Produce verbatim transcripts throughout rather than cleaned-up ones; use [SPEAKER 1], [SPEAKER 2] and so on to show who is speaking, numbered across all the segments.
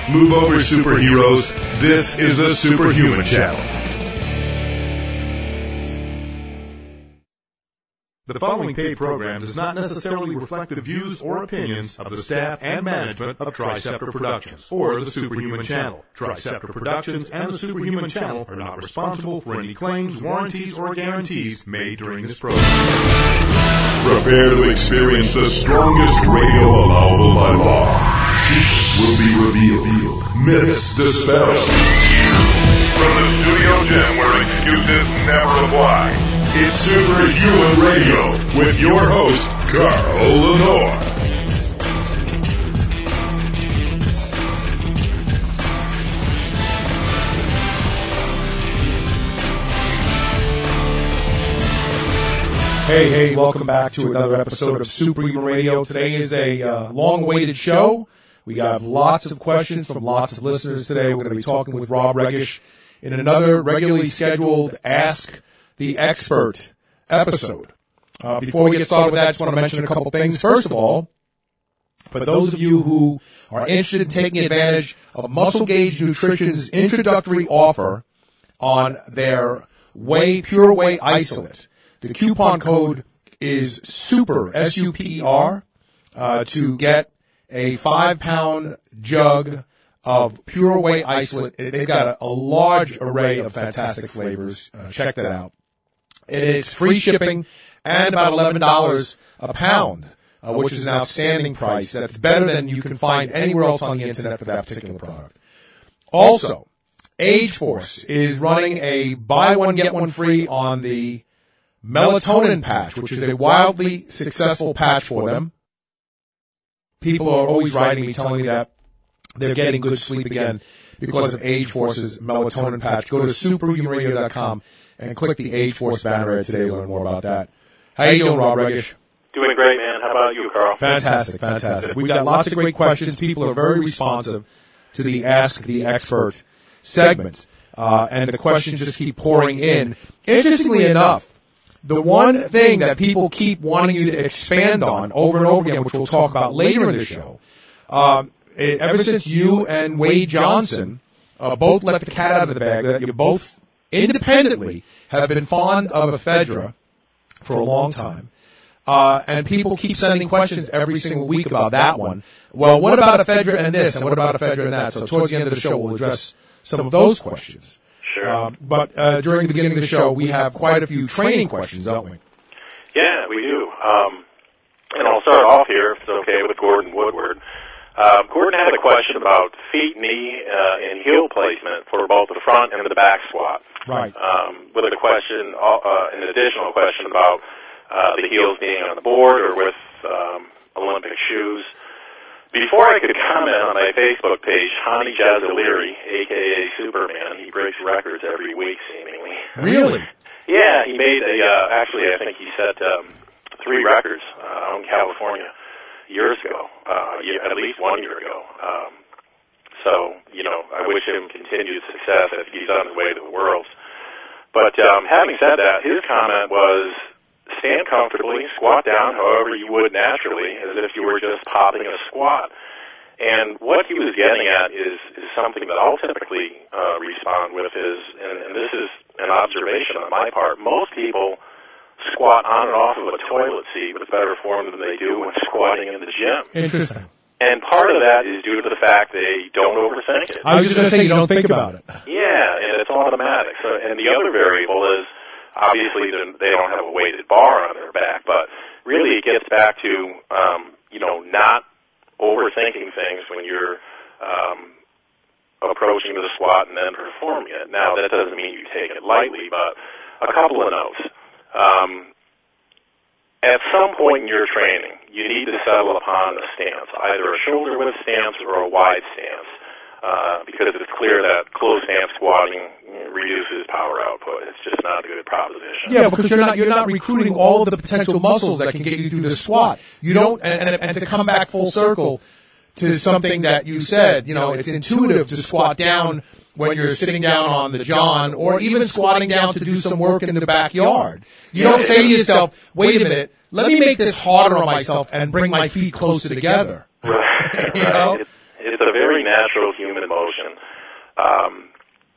[SPEAKER 1] Move over, superheroes. This is the Superhuman Channel. The following paid program does not necessarily reflect the views or opinions of the staff and management of Triceptor Productions or the Superhuman Channel. Triceptor Productions and the Superhuman Channel are not responsible for any claims, warranties, or guarantees made during this program. Prepare to experience the strongest radio allowable by law. Secrets will be revealed. Myths dispelled. From the studio gym where excuses never apply. It's Superhuman Radio with your host, Carl Lenore.
[SPEAKER 2] Hey, hey, welcome back to another episode of Superhuman Radio. Today is a uh, long-awaited show. We got lots of questions from lots of listeners today. We're going to be talking with Rob Regish in another regularly scheduled Ask the Expert episode. Uh, before we get started with that, I just want to mention a couple things. First of all, for those of you who are interested in taking advantage of Muscle Gauge Nutrition's introductory offer on their Whey Pure Whey Isolate, the coupon code is SUPER, S U P E R, uh, to get a five-pound jug of Pure Whey Isolate. They've got a, a large array of fantastic flavors. Uh, check that out. It's free shipping and about eleven dollars a pound, uh, which is an outstanding price. That's better than you can find anywhere else on the internet for that particular product. Also, Age Force is running a buy one, get one free on the melatonin patch, which is a wildly successful patch for them. People are always writing me telling me that they're getting good sleep again because of Age Force's melatonin patch. Go to superhuman radio dot com and click the Age Force banner ad today to learn more about that. How you doing, Rob Regish?
[SPEAKER 3] Doing great, man. How about you, Carl?
[SPEAKER 2] Fantastic, fantastic. We've got lots of great questions. People are very responsive to the Ask the Expert segment, uh, and the questions just keep pouring in. Interestingly enough, the one thing that people keep wanting you to expand on over and over again, which we'll talk about later in the show, um, it, ever since you and Wade Johnson uh, both let the cat out of the bag, that you both independently have been fond of ephedra for a long time, uh, and people keep sending questions every single week about that one. Well, what about ephedra and this, and what about ephedra and that? So towards the end of the show, we'll address some of those questions.
[SPEAKER 3] Sure.
[SPEAKER 2] Uh, but uh, during the beginning of the show, we have quite a few training questions, don't we?
[SPEAKER 3] Yeah, we do. Um, and I'll start off here, if it's okay, with Gordon Woodward. Uh, Gordon had a question about feet, knee, uh, and heel placement for both the front and the back squat.
[SPEAKER 2] Right.
[SPEAKER 3] Um, with a question, uh, an additional question about uh, the heels being on the board or with um, Olympic shoes. Before I could comment on my Facebook page, Hani Jazaliri, a k a. Superman, he breaks records every week, seemingly.
[SPEAKER 2] Really?
[SPEAKER 3] Yeah, he made a, uh, actually, I think he set um, three records uh, out in California years ago, uh, at least one year ago. Um, so, you know, I wish him continued success as he's on his way to the Worlds. But um, having said that, his comment was, stand comfortably, squat down however you would naturally, as if you were just popping a squat. And what he was getting at is, is something that I'll typically uh, respond with is, and, and this is an observation on my part, most people squat on and off of a toilet seat with better form than they do when squatting in the gym.
[SPEAKER 2] Interesting.
[SPEAKER 3] And part of that is due to the fact they don't overthink it.
[SPEAKER 2] I was just going to say you don't think about it.
[SPEAKER 3] Yeah, and it's automatic. So, and the other variable is, obviously, they don't have a weighted bar on their back, but really it gets back to, um, you know, not overthinking things when you're um, approaching the squat and then performing it. Now, that doesn't mean you take it lightly, but a couple of notes. Um, at some point in your training, you need to settle upon a stance, either a shoulder width stance or a wide stance. Uh, because it's clear that closed stance squatting reduces power output. It's just not a good proposition.
[SPEAKER 2] Yeah, because you're not you're not recruiting all of the potential muscles that can get you through the squat. You don't, and, and, and to come back full circle to something that you said, you know, it's intuitive to squat down when you're sitting down on the john, or even squatting down to do some work in the backyard. You don't say to yourself, "Wait a minute, let me make this harder on myself and bring my feet closer together."
[SPEAKER 3] Right.
[SPEAKER 2] You know?
[SPEAKER 3] It's, it's a very natural human motion. Um,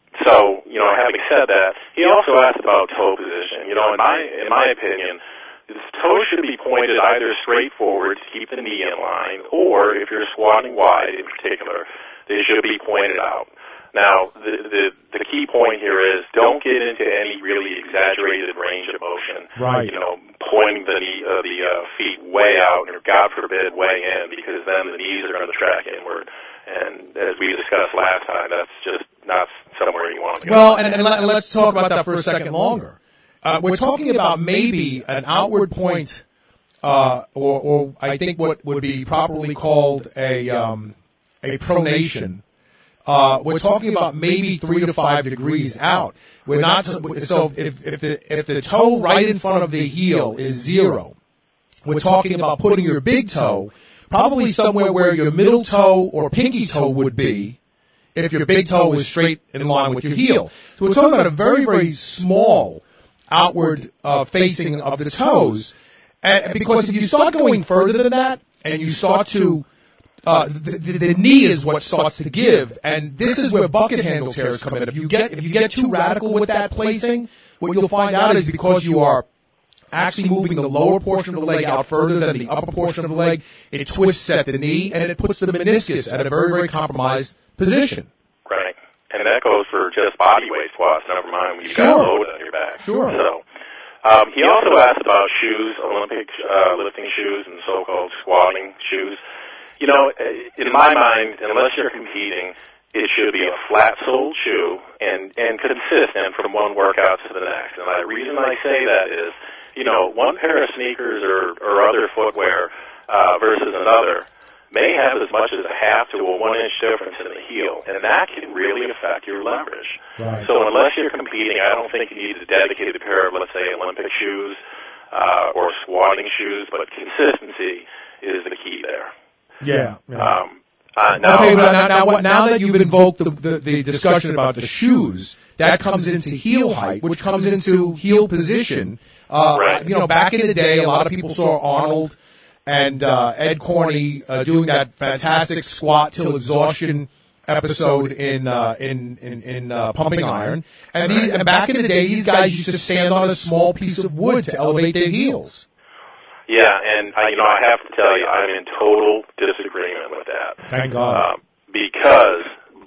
[SPEAKER 3] so, you know, having said that, he also asked about toe position. You know, in my in my opinion, the toe should be pointed either straight forward to keep the knee in line, or if you're squatting wide in particular, they should be pointed out. Now, the, the the key point here is don't get into any really exaggerated range of motion.
[SPEAKER 2] Right.
[SPEAKER 3] You know, pointing the knee, uh, the uh, feet way out, or God forbid, way in, because then the knees are going to track inward. And as we discussed last time, that's just not somewhere you want to go.
[SPEAKER 2] Well, and, and, let, and let's talk about that for a second longer. Uh, we're talking about maybe an outward point, uh, or, or I think what would be properly called a um, a pronation. Uh, we're talking about maybe three to five degrees out. We're not to, so if, if the if the toe right in front of the heel is zero, we're talking about putting your big toe probably somewhere where your middle toe or pinky toe would be if your big toe was straight in line with your heel. So we're talking about a very, very small outward uh, facing of the toes. And because if you start going further than that and you start to Uh, the, the, the knee is what starts to give, and this is where bucket handle tears come in. If you get if you get too radical with that placing, what you'll find out is because you are actually moving the lower portion of the leg out further than the upper portion of the leg, it twists at the knee, and it puts the meniscus at a very, very compromised position.
[SPEAKER 3] Right, and that goes for just body weight squats, never mind when you've
[SPEAKER 2] Sure.
[SPEAKER 3] got a load on your back.
[SPEAKER 2] Sure.
[SPEAKER 3] So, um, he also asked about shoes, Olympic uh, lifting shoes and so-called squatting shoes. You know, in my mind, unless you're competing, it should be a flat-soled shoe and, and consistent from one workout to the next. And the reason I say that is, you know, one pair of sneakers or, or other footwear uh, versus another may have as much as a half to a one-inch difference in the heel, and that can really affect your leverage.
[SPEAKER 2] Right.
[SPEAKER 3] So unless you're competing, I don't think you need a dedicated pair of, let's say, Olympic shoes uh, or squatting shoes, but consistency is the key there.
[SPEAKER 2] Yeah. yeah.
[SPEAKER 3] Um, uh, now,
[SPEAKER 2] okay, but now, now, what, now that you've invoked the, the, the discussion about the shoes, that comes into heel height, which comes into heel position. Uh,
[SPEAKER 3] right.
[SPEAKER 2] You know, back in the day, a lot of people saw Arnold and uh, Ed Corney uh, doing that fantastic squat till exhaustion episode in uh, in in, in uh, Pumping Iron. And, these, and back in the day, these guys used to stand on a small piece of wood to elevate their heels.
[SPEAKER 3] Yeah, and I, you know, I have to tell you, I'm in total disagreement with that.
[SPEAKER 2] Thank God.
[SPEAKER 3] Um, because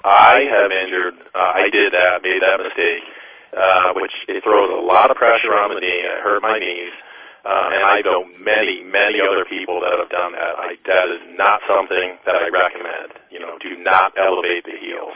[SPEAKER 3] I have injured, uh, I did that, made that mistake, uh, which it throws a lot of pressure on the knee. I hurt my knees, uh, and I know many, many other people that have done that. I, that is not something that I recommend. You know, do not elevate the heels.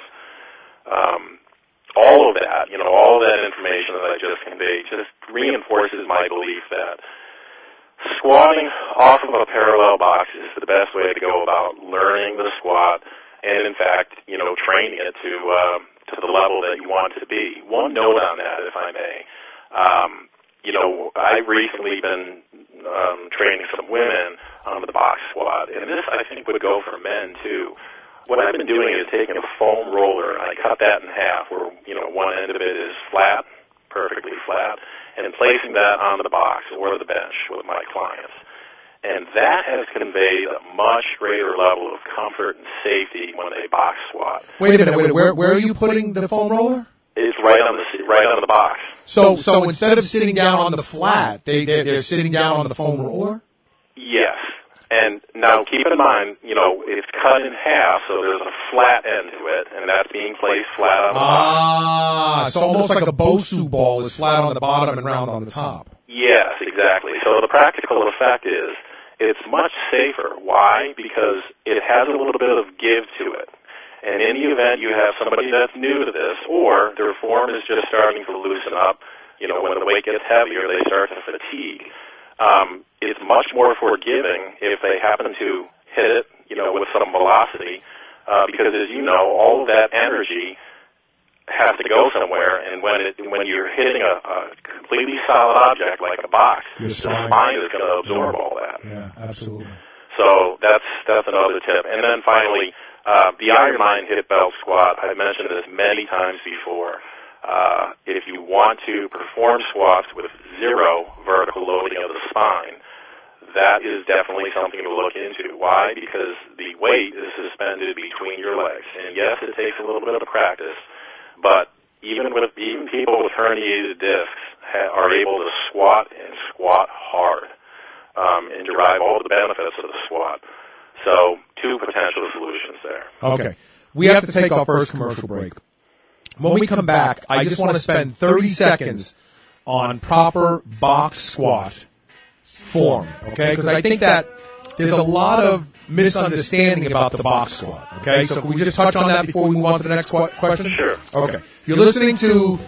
[SPEAKER 3] Um, all of that, you know, all of that information that I just conveyed just reinforces my belief that squatting off of a parallel box is the best way to go about learning the squat and, in fact, you know, training it to um, to the level that you want it to be. One note on that, if I may. Um, you know, I've recently been um, training some women on the box squat, and this, I think, would go for men, too. What I've been doing is taking a foam roller, and I cut that in half where, you know, one end of it is flat, perfectly flat, and placing that on the box or the bench with my clients. And that has conveyed a much greater level of comfort and safety when they box squat.
[SPEAKER 2] Wait a minute, wait a minute. Where, where are you putting the foam roller?
[SPEAKER 3] It's right on the right on the box.
[SPEAKER 2] So, so instead of sitting down on the flat, they they're, they're sitting down on the foam roller.
[SPEAKER 3] Yes, and now keep in mind, you know, it's cut in half, so there's a flat end to it, and that's being placed flat on the
[SPEAKER 2] ah,
[SPEAKER 3] box.
[SPEAKER 2] so almost like a Bosu ball is flat on the bottom and round on the top.
[SPEAKER 3] Yes, exactly. So the practical effect is it's much safer. Why? Because it has a little bit of give to it. And in the event you have somebody that's new to this, or their form is just starting to loosen up, you know, when the weight gets heavier, they start to fatigue. Um, it's much more forgiving if they happen to hit it, you know, with some velocity, uh, because as you know, all of that energy has to go somewhere, and when it when you're hitting a, a completely solid object like a box,
[SPEAKER 2] Your
[SPEAKER 3] the
[SPEAKER 2] spine.
[SPEAKER 3] spine is going to absorb
[SPEAKER 2] Yeah.
[SPEAKER 3] all that.
[SPEAKER 2] Yeah, absolutely.
[SPEAKER 3] So that's that's another tip. And then finally, uh, the Ironmind hip belt squat. I've mentioned this many times before. Uh, if you want to perform squats with zero vertical loading of the spine, that is definitely something to look into. Why? Because the weight is suspended between your legs. And yes, it takes a little bit of practice, but even with even people with herniated discs ha- are able to squat and squat hard um, and derive all the benefits of the squat. So two potential solutions there.
[SPEAKER 2] Okay. We have to take our first commercial break. When we come back, I just want to spend thirty seconds on proper box squat form, okay? Because I think that there's a lot of misunderstanding about the box squat, okay? So can we just touch on that before we move on to the next qu- question?
[SPEAKER 3] Sure.
[SPEAKER 2] Okay. You're listening to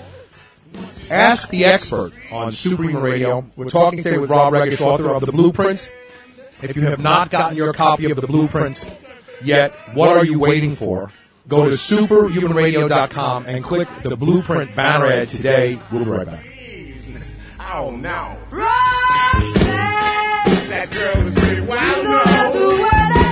[SPEAKER 2] Ask the Expert on Superhuman Radio. We're talking today with Rob Regish, author of The Blueprint. If you have not gotten your copy of The Blueprint yet, what are you waiting for? Go to superhuman radio dot com and click the Blueprint banner ad today. We'll be right back.
[SPEAKER 4] Oh, no.
[SPEAKER 5] Roxanne,
[SPEAKER 4] That girl is pretty wild.
[SPEAKER 5] you don't have to wear that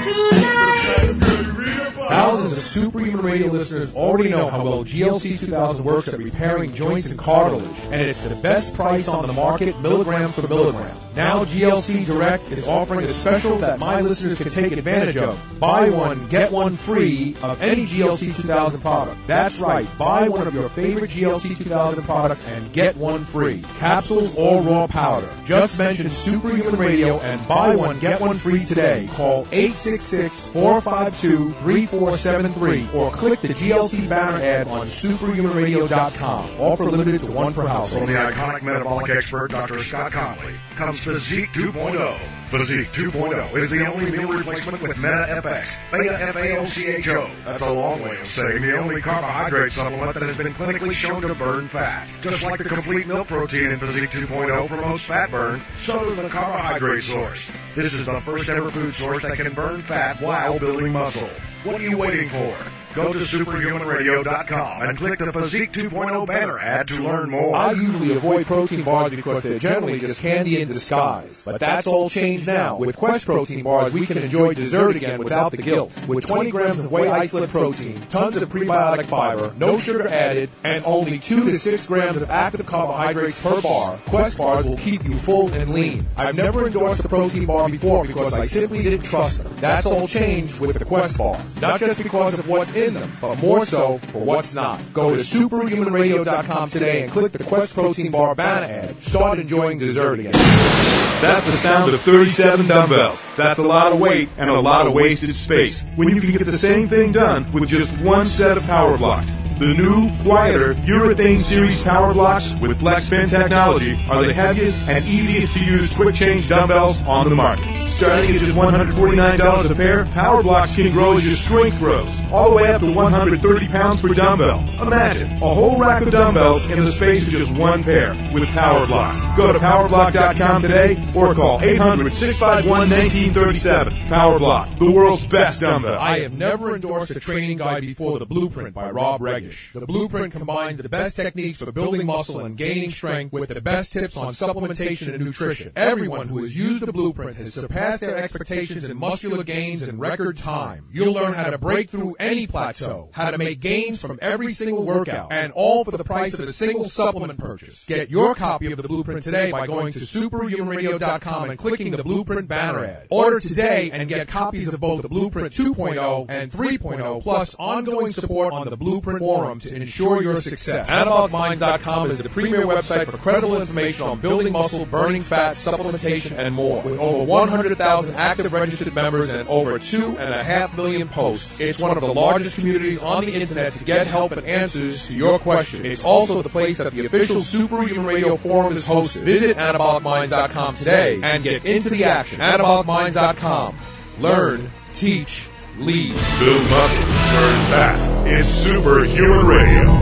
[SPEAKER 5] dress tonight.
[SPEAKER 2] Thousands of Superhuman Radio listeners already know how well G L C two thousand works at repairing joints and cartilage, and it's the best price on the market, milligram for milligram. Now G L C Direct is offering a special that my listeners can take advantage of. Buy one, get one free of any G L C two thousand product. That's right, buy one of your favorite G L C two thousand products and get one free. Capsules or raw powder. Just mention Superhuman Radio and buy one, get one free today. Call eight six six, four five two, three four seven three or click the G L C banner ad on superhuman radio dot com. Offer limited to one per household.
[SPEAKER 6] From the iconic metabolic expert, Doctor Scott Conley, comes Physique two point oh. Physique two point oh is the only meal replacement with Meta F X, Beta F A O C H O. That's a long way of saying the only carbohydrate supplement that has been clinically shown to burn fat. Just like the complete milk protein in Physique two point oh promotes fat burn, so does the carbohydrate source. This is the first ever food source that can burn fat while building muscle. What are you waiting for? Go to superhuman radio dot com and click the Physique two point oh banner ad to learn more.
[SPEAKER 2] I usually avoid protein bars because they're generally just candy in disguise. But that's all changed now. With Quest protein bars, we can enjoy dessert again without the guilt. With twenty grams of whey isolate protein, tons of prebiotic fiber, no sugar added, and only two to six grams of active carbohydrates per bar, Quest bars will keep you full and lean. I've never endorsed a protein bar before because I simply didn't trust them. That's all changed with the Quest bar. Not just because of what's in them, but more so for what's not. Go to superhuman radio dot com today and click the Quest Protein Bar banner ad. Start enjoying dessert again.
[SPEAKER 1] That's the sound of thirty-seven dumbbells. That's a lot of weight and a lot of wasted space when you can get the same thing done with just one set of power blocks. The new, quieter Urethane Series Power Blocks with FlexPin technology are the heaviest and easiest to use quick change dumbbells on the market. Starting at just one hundred forty-nine dollars a pair, Power Blocks can grow as your strength grows, all the way up to one hundred thirty pounds per dumbbell. Imagine a whole rack of dumbbells in the space of just one pair with Power Blocks. Go to power block dot com today or call eight hundred, six five one, one nine three seven. Power Block, the world's best dumbbell.
[SPEAKER 2] I have never endorsed a training guide before The Blueprint by Rob Regish. The Blueprint combines the best techniques for building muscle and gaining strength with the best tips on supplementation and nutrition. Everyone who has used The Blueprint has surpassed their expectations in muscular gains in record time. You'll learn how to break through any plateau, how to make gains from every single workout, and all for the price of a single supplement purchase. Get your copy of The Blueprint today by going to superhuman radio dot com and clicking the Blueprint banner ad. Order today and get copies of both The Blueprint two point oh and three point oh, plus ongoing support on the Blueprint forum to ensure your success. anabolic minds dot com is the premier website for credible information on building muscle, burning fat, supplementation, and more. With over one hundred thousand active registered members and over two and a half million posts, it's one of the largest communities on the internet to get help and answers to your questions. It's also the place that the official Superhuman Radio forum is hosted. Visit anabolic minds dot com today and get into the action. anabolic minds dot com. Learn, teach, lead.
[SPEAKER 1] Build muscle, burn fast. It's Superhuman Radio.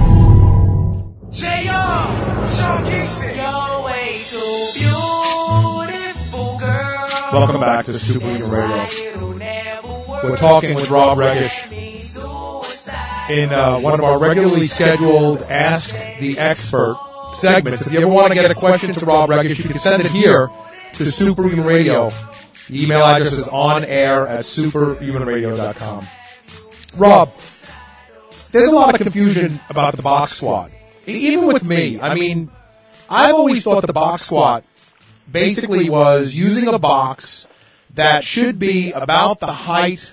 [SPEAKER 4] J R, Sean Kingston.
[SPEAKER 5] You're way too beautiful, girl.
[SPEAKER 2] Welcome back to Superhuman Radio.
[SPEAKER 5] It'll never work.
[SPEAKER 2] We're talking with Rob Regish in uh, one of our regularly scheduled Ask the Expert segments. If you ever want to get a question to Rob Regish, you can send it here to Superhuman Radio. The email address is on air at superhuman radio dot com. Rob, there's a lot of confusion about the box squat. Even with me, I mean, I've always thought the box squat basically was using a box that should be about the height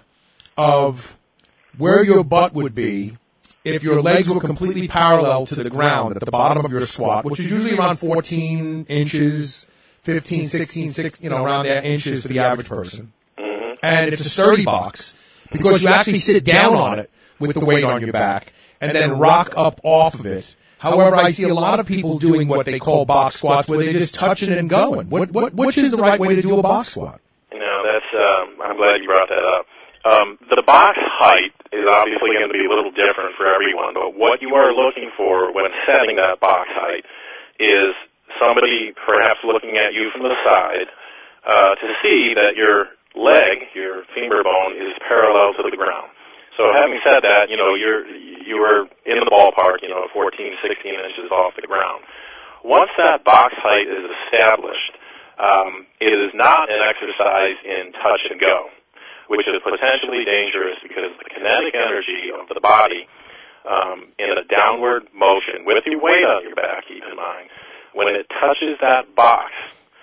[SPEAKER 2] of where your butt would be if your legs were completely parallel to the ground at the bottom of your squat, which is usually around fourteen inches, fifteen, sixteen, sixteen, you know, around there inches for the average person.
[SPEAKER 3] Mm-hmm.
[SPEAKER 2] And it's a sturdy box because you actually sit down on it with the weight on your back and then rock up off of it. However, I see a lot of people doing what they call box squats where they just touch it and going. What, what, which is the right way to do a box squat?
[SPEAKER 3] No, that's, um, I'm glad you brought that up. Um, the box height is obviously going to be a little different for everyone, but what you are looking for when setting that box height is somebody perhaps looking at you from the side uh, to see that your leg, your femur bone, is parallel to the ground. So having said that, you know, you're, you were in the ballpark, you know, fourteen, sixteen inches off the ground. Once that box height is established, um, it is not an exercise in touch and go, which is potentially dangerous because the kinetic energy of the body um, in a downward motion, with your weight on your back, keep in mind, when it touches that box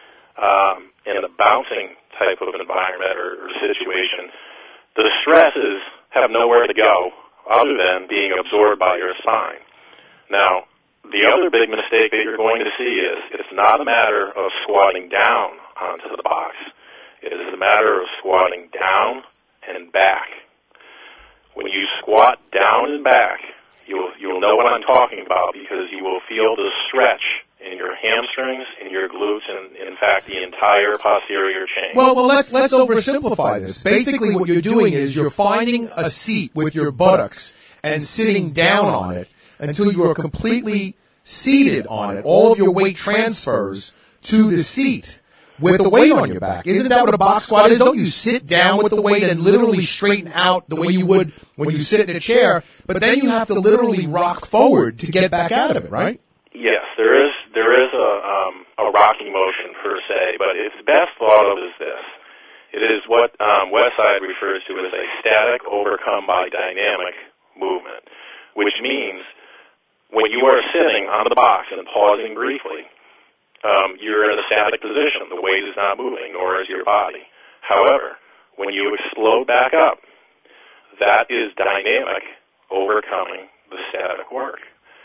[SPEAKER 3] um, in a bouncing type of environment or, or situation, the stresses have nowhere to go other than being absorbed by your spine. Now, the other big mistake that you're going to see is it's not a matter of squatting down onto the box. It is a matter of squatting down and back. When you squat down and back, you'll you'll know what I'm talking about because you will feel the stretch in your hamstrings, in your glutes, and in fact the entire posterior chain.
[SPEAKER 2] Well, well, let's let's oversimplify this. Basically, what you're doing is you're finding a seat with your buttocks and sitting down on it until you are completely seated on it. All of your weight transfers to the seat with the weight on your back. Isn't that what a box squat is? Don't you sit down with the weight and literally straighten out the way you would when you sit in a chair, but then you have to literally rock forward to get back out of it, right?
[SPEAKER 3] Yes, there is there is a um, a rocking motion per se, but it's best thought of as this. It is what um, Westside refers to as a static overcome by dynamic movement, which means when you are sitting on the box and pausing briefly, um, you're in a static position. The weight is not moving, nor is your body. However, when you explode back up, that is dynamic overcoming the static work.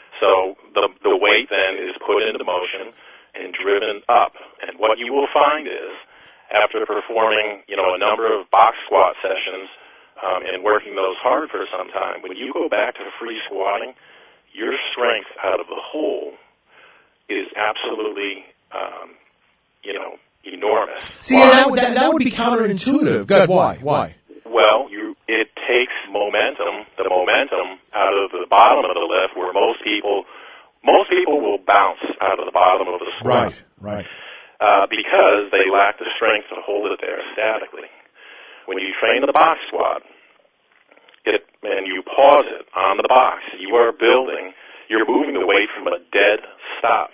[SPEAKER 3] So the the weight then is put into motion and driven up. And what you will find is, after performing, you know, a number of box squat sessions um, and working those hard for some time, when you go back to free squatting, your strength out of the hole is absolutely, um, you know, enormous.
[SPEAKER 2] See, that would, that, that would be counterintuitive. Good. Why? Why?
[SPEAKER 3] Well, you, it takes momentum, the momentum out of the bottom of the lift, where most people, most people will bounce out of the bottom of the squat.
[SPEAKER 2] Right, right.
[SPEAKER 3] Uh, because they lack the strength to hold it there statically. When you train the box squat, it, and you pause it on the box, you are building, you're moving the weight from a dead stop.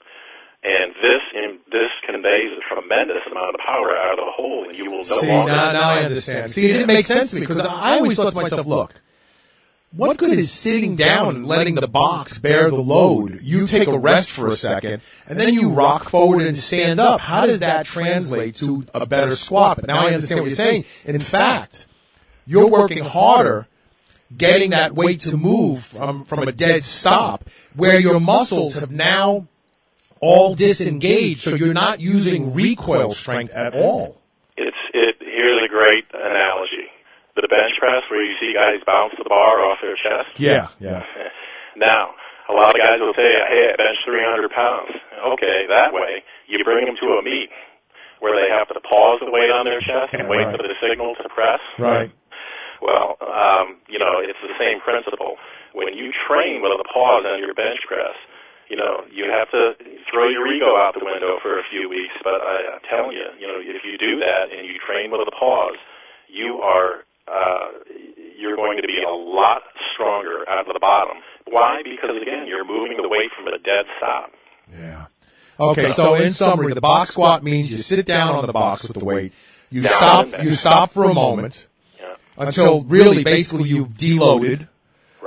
[SPEAKER 3] And this in, this conveys a tremendous amount of power out of the hole, and you will no
[SPEAKER 2] See,
[SPEAKER 3] longer...
[SPEAKER 2] now, now I understand. See, it didn't make sense to me, because I always thought to myself, look, what good is sitting down and letting the box bear the load? You take a rest for a second, and then you rock forward and stand up. How does that translate to a better squat? But now I understand what you're saying. In fact, you're working harder getting that weight to move from, from a dead stop, where your muscles have now all disengaged, so you're not using recoil strength at all.
[SPEAKER 3] It's it. Here's a great analogy. The bench press, where you see guys bounce the bar off their chest.
[SPEAKER 2] Yeah, yeah.
[SPEAKER 3] Now, a lot of guys will say, hey, I bench three hundred pounds. Okay, that way, you bring them to a meet where they have to pause the weight on their chest and wait
[SPEAKER 2] right.
[SPEAKER 3] for the signal to press.
[SPEAKER 2] Right.
[SPEAKER 3] Well, um, you know, it's the same principle. When you train with a pause on your bench press, you know, you have to throw your ego out the window for a few weeks, but I, I'm telling you, you know, if you do that and you train with a pause, you are, uh, you're going to be a lot stronger out of the bottom. Why? Because, again, you're moving the weight from a dead stop.
[SPEAKER 2] Yeah. Okay, so in summary, the box squat means you sit down on the box with the weight, you
[SPEAKER 3] Down
[SPEAKER 2] stop,
[SPEAKER 3] and back.
[SPEAKER 2] you stop for a moment
[SPEAKER 3] Yeah.
[SPEAKER 2] until really basically you've deloaded,
[SPEAKER 3] Right.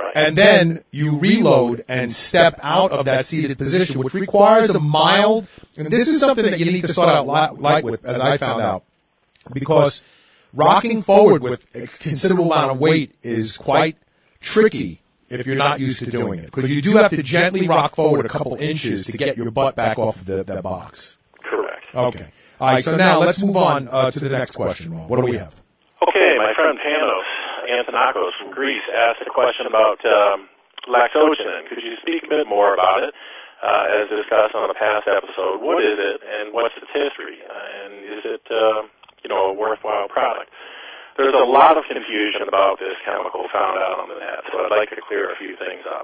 [SPEAKER 3] Right.
[SPEAKER 2] And then you reload and step out of that seated position, which requires a mild, and this is something that you need to start out li- light with, as I found out, because rocking forward with a considerable amount of weight is quite tricky if you're not used to doing it, because you do have to gently rock forward a couple inches to get your butt back off of the, that box.
[SPEAKER 3] Correct.
[SPEAKER 2] Okay. All right, so now let's move on uh, to the next question, Ron. What do we have?
[SPEAKER 3] Okay, my friend Panos Antonakos from Greece asked a question about um, laxogenin. Could you speak a bit more about it? Uh, as discussed on a past episode, what is it and what's its history? Uh, and is it, uh, you know, a worthwhile product? There's a lot of confusion about this chemical found out on the net, so I'd like to clear a few things up.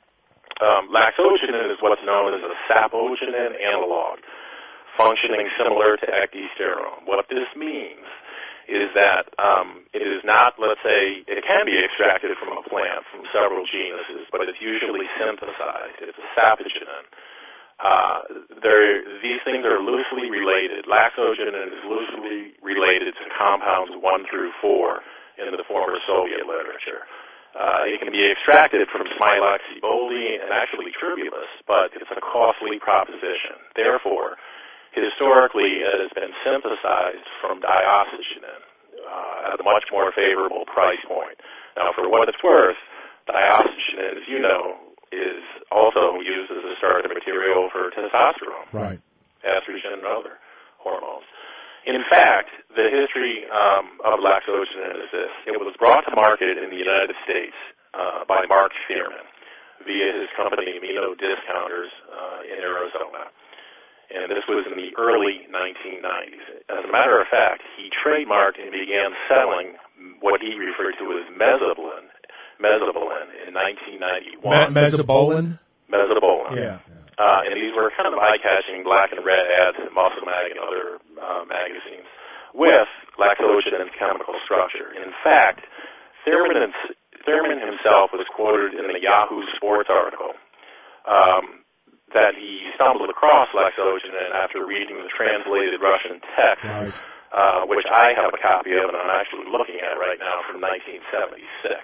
[SPEAKER 3] Um, laxogenin is what's known as a sapogenin analog, functioning similar to ecdysterone. What this means is that um, it is not, let's say, it can be extracted from a plant from several genuses, but it's usually synthesized. It's a sapogenin. Uh, these things are loosely related. Laxogenin is loosely related to compounds one through four in the former Soviet literature. Uh, it can be extracted from Smilax ciboli and actually Tribulus, but it's a costly proposition. Therefore, historically, it has been synthesized from dioxygenin uh, at a much more favorable price point. Now, for what it's worth, dioxygenin, as you know, is also used as a starting material for testosterone,
[SPEAKER 2] right,
[SPEAKER 3] estrogen, and other hormones. In fact, the history um, of laxogenin is this. It was brought to market in the United States uh, by Mark Thierman via his company Amino Discounters uh, in Arizona. And this was in the early nineteen nineties. As a matter of fact, he trademarked and began selling what he referred to as mesobolin, mesobolin in nineteen ninety-one.
[SPEAKER 2] Me- mesobolin?
[SPEAKER 3] Mesobolin.
[SPEAKER 2] Yeah.
[SPEAKER 3] Uh, and these were kind of eye-catching black and red ads in Muscle Mag and other uh, magazines with laxogenin's chemical structure. In fact, Thurman, Thurman himself was quoted in the Yahoo Sports article um, that he stumbled across laxogenin after reading the translated Russian text,
[SPEAKER 2] Right.
[SPEAKER 3] uh, which I have a copy of and I'm actually looking at right now from nineteen seventy-six.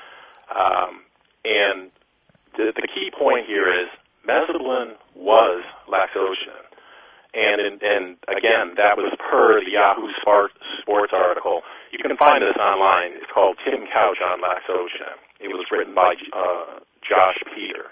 [SPEAKER 3] Um, and the, the key point here is mesobolin was laxogenin. And, in, and again, that was per the Yahoo Sports article. You can find this online. It's called Tim Couch on Laxogenin. It was written by uh, Josh Peter.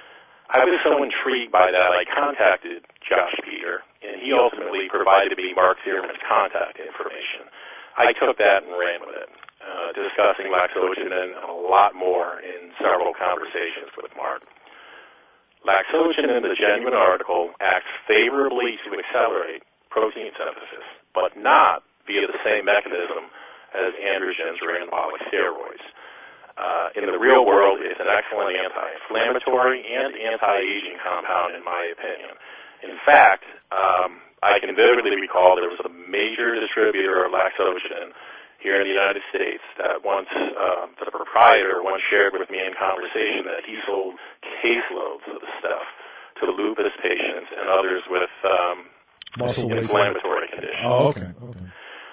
[SPEAKER 3] I was so intrigued by that, I contacted Josh Peter, and he ultimately provided me Mark Thierman's contact information. I took that and ran with it, uh, discussing laxogenin a lot more in several conversations with Mark. Laxogenin, the genuine article, acts favorably to accelerate protein synthesis, but not via the same mechanism as androgens or anabolic steroids. Uh, in the real world, it's an excellent anti-inflammatory and anti-aging compound, in my opinion. In fact, um, I can vividly recall there was a major distributor of laxogenin here in the United States that once, uh, the proprietor once shared with me in conversation that he sold caseloads of the stuff to lupus patients and others with um, inflammatory conditions.
[SPEAKER 2] Oh, okay. okay.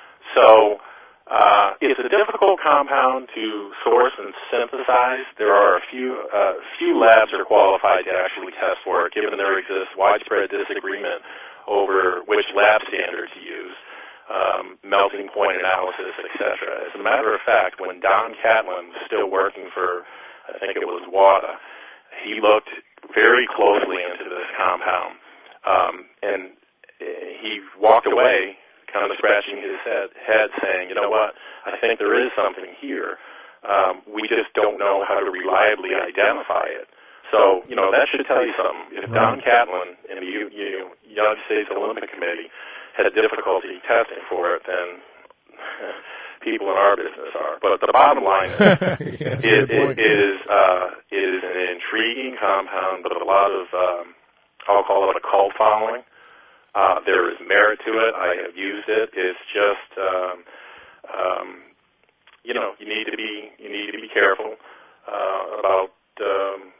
[SPEAKER 3] So uh, it's a difficult compound to source and synthesize. There are a few uh, few labs are qualified to actually test for it, given there exists widespread disagreement over which lab standard to use. Um, melting point analysis, et cetera. As a matter of fact, when Don Catlin was still working for, I think it was WADA, he looked very closely into this compound, um, and he walked away kind of scratching his head, head saying, you know what, I think there is something here. Um, we just don't know how to reliably identify it. So, you know, that should tell you something. If Don Catlin and the U- U- United States Olympic Committee had difficulty testing for it, then people in our business are. But the bottom line
[SPEAKER 2] yeah,
[SPEAKER 3] is it, it is uh, it is an intriguing compound, but a lot of um, I'll call it a cult following. Uh, there is merit to it. I have used it. It's just um, um, you know you need to be you need to be careful uh, about um,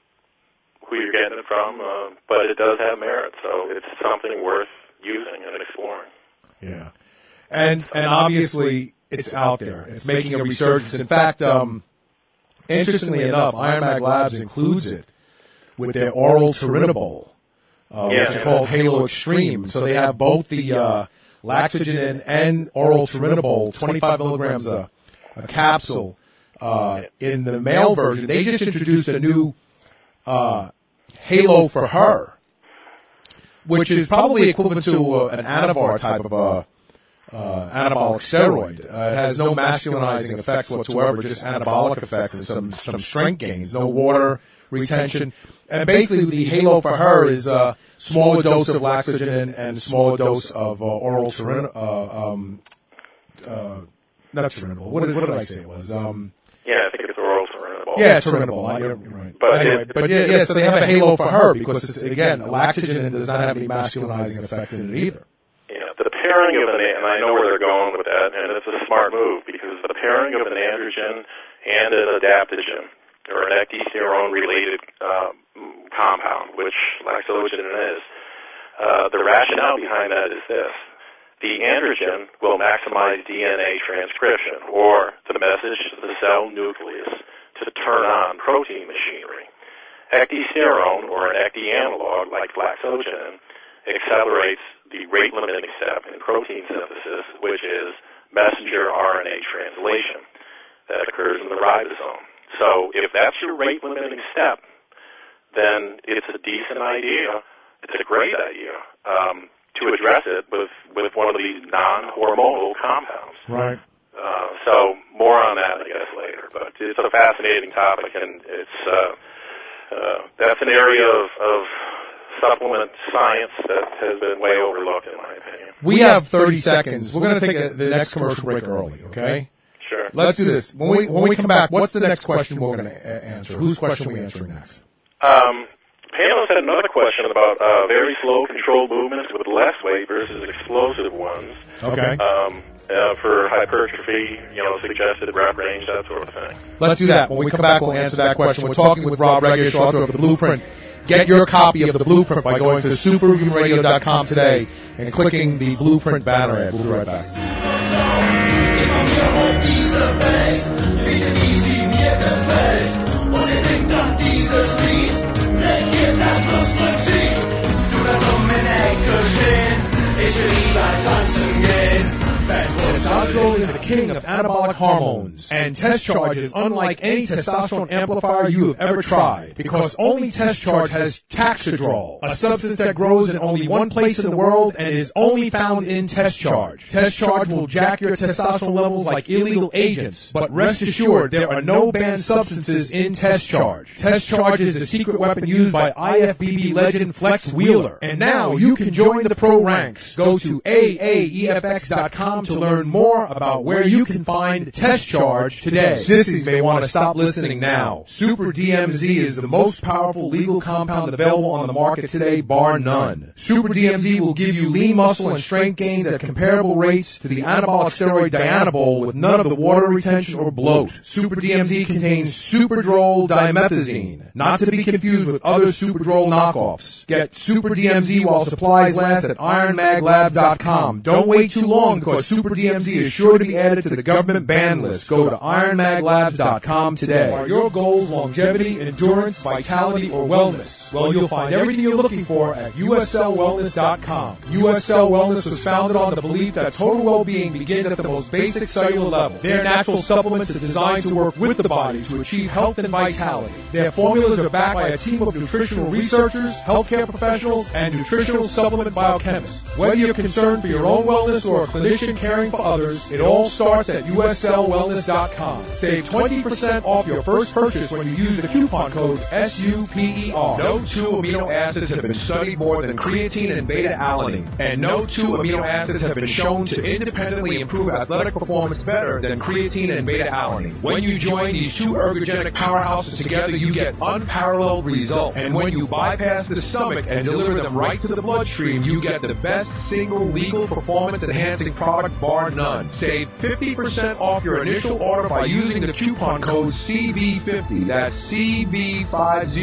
[SPEAKER 3] who you're getting it from, uh, but it does have merit, so it's something worth using and exploring.
[SPEAKER 2] Yeah. And and obviously it's out there. It's making a resurgence. In fact, um, Interestingly enough, Iron Mag Labs includes it with their oral turinabol, uh,
[SPEAKER 3] Yeah.
[SPEAKER 2] which is called Halo Extreme. So they have both the uh, laxogen and oral turinabol, twenty-five milligrams a, a capsule. Uh, in the male version, they just introduced a new uh, Halo for Her, which is probably equivalent to uh, an Anavar type of a uh, anabolic steroid. Uh, it has no masculinizing effects whatsoever, just anabolic effects and some some strength gains, no water retention. And basically, the Halo for Her is a smaller dose of laxogen and, and smaller dose of uh, oral turin, uh, um, uh, not turinabol. What did, what did I say it was? Um,
[SPEAKER 3] Yeah, I think it's oral turinabol.
[SPEAKER 2] yeah, turinabol. I- You're right.
[SPEAKER 3] But
[SPEAKER 2] anyway,
[SPEAKER 3] it-
[SPEAKER 2] but yeah, yeah, so they have a Halo for Her because it's, again, laxogen and does not have any masculinizing effects in it either.
[SPEAKER 3] Yeah, the pairing of an, and I know where they're going with that, and it's a smart move because the pairing of an androgen and an adaptogen, or an ecdysterone-related uh, compound, which laxogen is, uh, the rationale behind that is this. The androgen will maximize D N A transcription, or the message to the cell nucleus to turn on protein machinery. Ecdysterone, or an ecdy analog like laxogen, accelerates the rate-limiting step in protein synthesis, which is messenger R N A translation that occurs in the ribosome. So if that's your rate-limiting step, then it's a decent idea. It's a great idea um, to address it with, with one of these non-hormonal compounds.
[SPEAKER 2] Right.
[SPEAKER 3] Uh, so more on that, I guess, later. But it's a fascinating topic, and it's uh, uh, that's an area of, of supplement science that has been way overlooked, in my opinion.
[SPEAKER 2] We have thirty seconds. We're going to take a, the next commercial break early, okay?
[SPEAKER 3] Sure.
[SPEAKER 2] Let's do this. When we when we come back, what's the next question we're going to answer? Whose question are we answering next?
[SPEAKER 3] Um, panelists had another question about uh, very slow, controlled movements with less weight versus explosive ones.
[SPEAKER 2] Okay.
[SPEAKER 3] Um, uh, for hypertrophy, you know, suggested rep range, that sort of thing.
[SPEAKER 2] Let's do that. When we come back, we'll answer that question. We're talking with Rob Regish, author of The Blueprint. Get your copy of The Blueprint by going to superhuman radio dot com today and clicking the Blueprint banner ad. We'll be right back. Testosterone is the king of anabolic hormones, and Test Charge is unlike any testosterone amplifier you have ever tried, because only Test Charge has Taxidrol, a substance that grows in only one place in the world and is only found in Test Charge. Test Charge will jack your testosterone levels like illegal agents, but rest assured there are no banned substances in Test Charge. Test Charge is the secret weapon used by I F B B legend Flex Wheeler, and now you can join the pro ranks. Go to A A E F X dot com to learn more about where you can find Test Charge today. Sissies may want to stop listening now. Super D M Z is the most powerful legal compound available on the market today, bar none. Super D M Z will give you lean muscle and strength gains at comparable rates to the anabolic steroid Dianabol with none of the water retention or bloat. Super D M Z contains Superdrol dimethazine, not to be confused with other Superdrol knockoffs. Get Super D M Z while supplies last at iron mag labs dot com. Don't wait too long because Super D M Z is sure to be added to the government ban list. Go to iron mag labs dot com today. Are your goals longevity, endurance, vitality, or wellness? Well, you'll find everything you're looking for at U S L wellness dot com. U S L Wellness was founded on the belief that total well-being begins at the most basic cellular level. Their natural supplements are designed to work with the body to achieve health and vitality. Their formulas are backed by a team of nutritional researchers, healthcare professionals, and nutritional supplement biochemists. Whether you're concerned for your own wellness or a clinician caring for others, it all starts at U S L wellness dot com. Save twenty percent off your first purchase when you use the coupon code S U P E R.
[SPEAKER 7] No two amino acids have been studied more than creatine and beta-alanine, and no two amino acids have been shown to independently improve athletic performance better than creatine and beta-alanine. When you join these two ergogenic powerhouses together, you get unparalleled results. And when you bypass the stomach and deliver them right to the bloodstream, you get the best single legal performance-enhancing product, bar none. Save fifty percent off your initial order by using the coupon code C B fifty. That's C B fifty.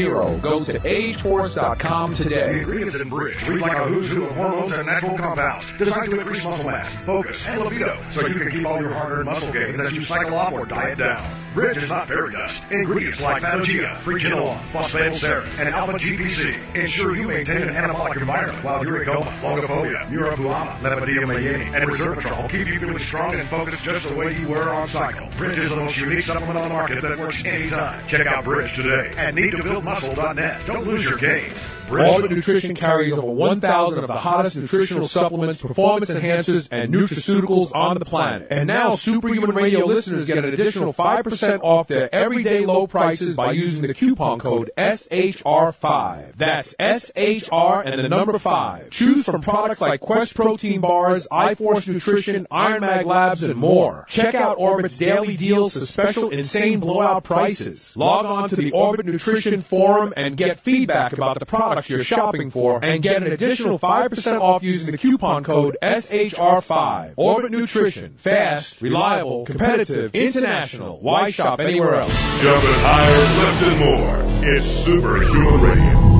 [SPEAKER 7] Go to age force dot com
[SPEAKER 6] The
[SPEAKER 7] today.
[SPEAKER 6] ingredients in Bridge read like a who's who of hormones and natural compounds designed to increase muscle mass, focus, and libido so you can keep all your hard-earned muscle gains as you cycle off or diet down. Bridge is not fairy dust. Ingredients like Patagia, Pregabalin, Phosphatidylserine, and Alpha-G P C ensure you maintain an anabolic environment while uricoma, longophobia, neuroblastoma, lepidema mayeni, and resveratrol keep you feeling strong and focused just the way you were on cycle. Bridge is the most unique supplement on the market that works anytime. Check out Bridge today at need to build muscle dot net. Don't lose your gains.
[SPEAKER 2] Orbit Nutrition carries over one thousand of the hottest nutritional supplements, performance enhancers, and nutraceuticals on the planet. And now Superhuman Radio listeners get an additional five percent off their everyday low prices by using the coupon code S H R five. That's S H R and the number five. Choose from products like Quest Protein Bars, iForce Nutrition, Iron Mag Labs, and more. Check out Orbit's daily deals for special insane blowout prices. Log on to the Orbit Nutrition forum and get feedback about the products you're shopping for and get an additional five percent off using the coupon code S H R five. Orbit Nutrition. Fast, reliable, competitive, international. Why shop anywhere else?
[SPEAKER 1] Jumping higher, left, and more. It's Superhuman Radio.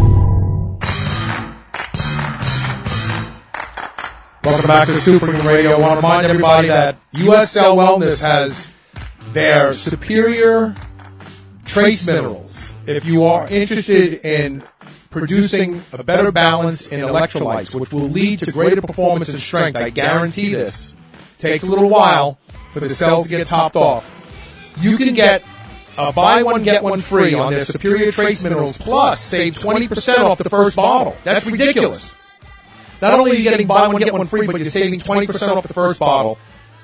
[SPEAKER 2] Welcome back to Superhuman Radio. I want to remind everybody that U S Cell Wellness has their superior trace minerals. If you are interested in producing a better balance in electrolytes, which will lead to greater performance and strength, I guarantee this. Takes a little while for the cells to get topped off. You can get a buy one, get one free on their superior trace minerals, plus save twenty percent off the first bottle. That's ridiculous. Not only are you getting buy one, get one free, but you're saving twenty percent off the first bottle.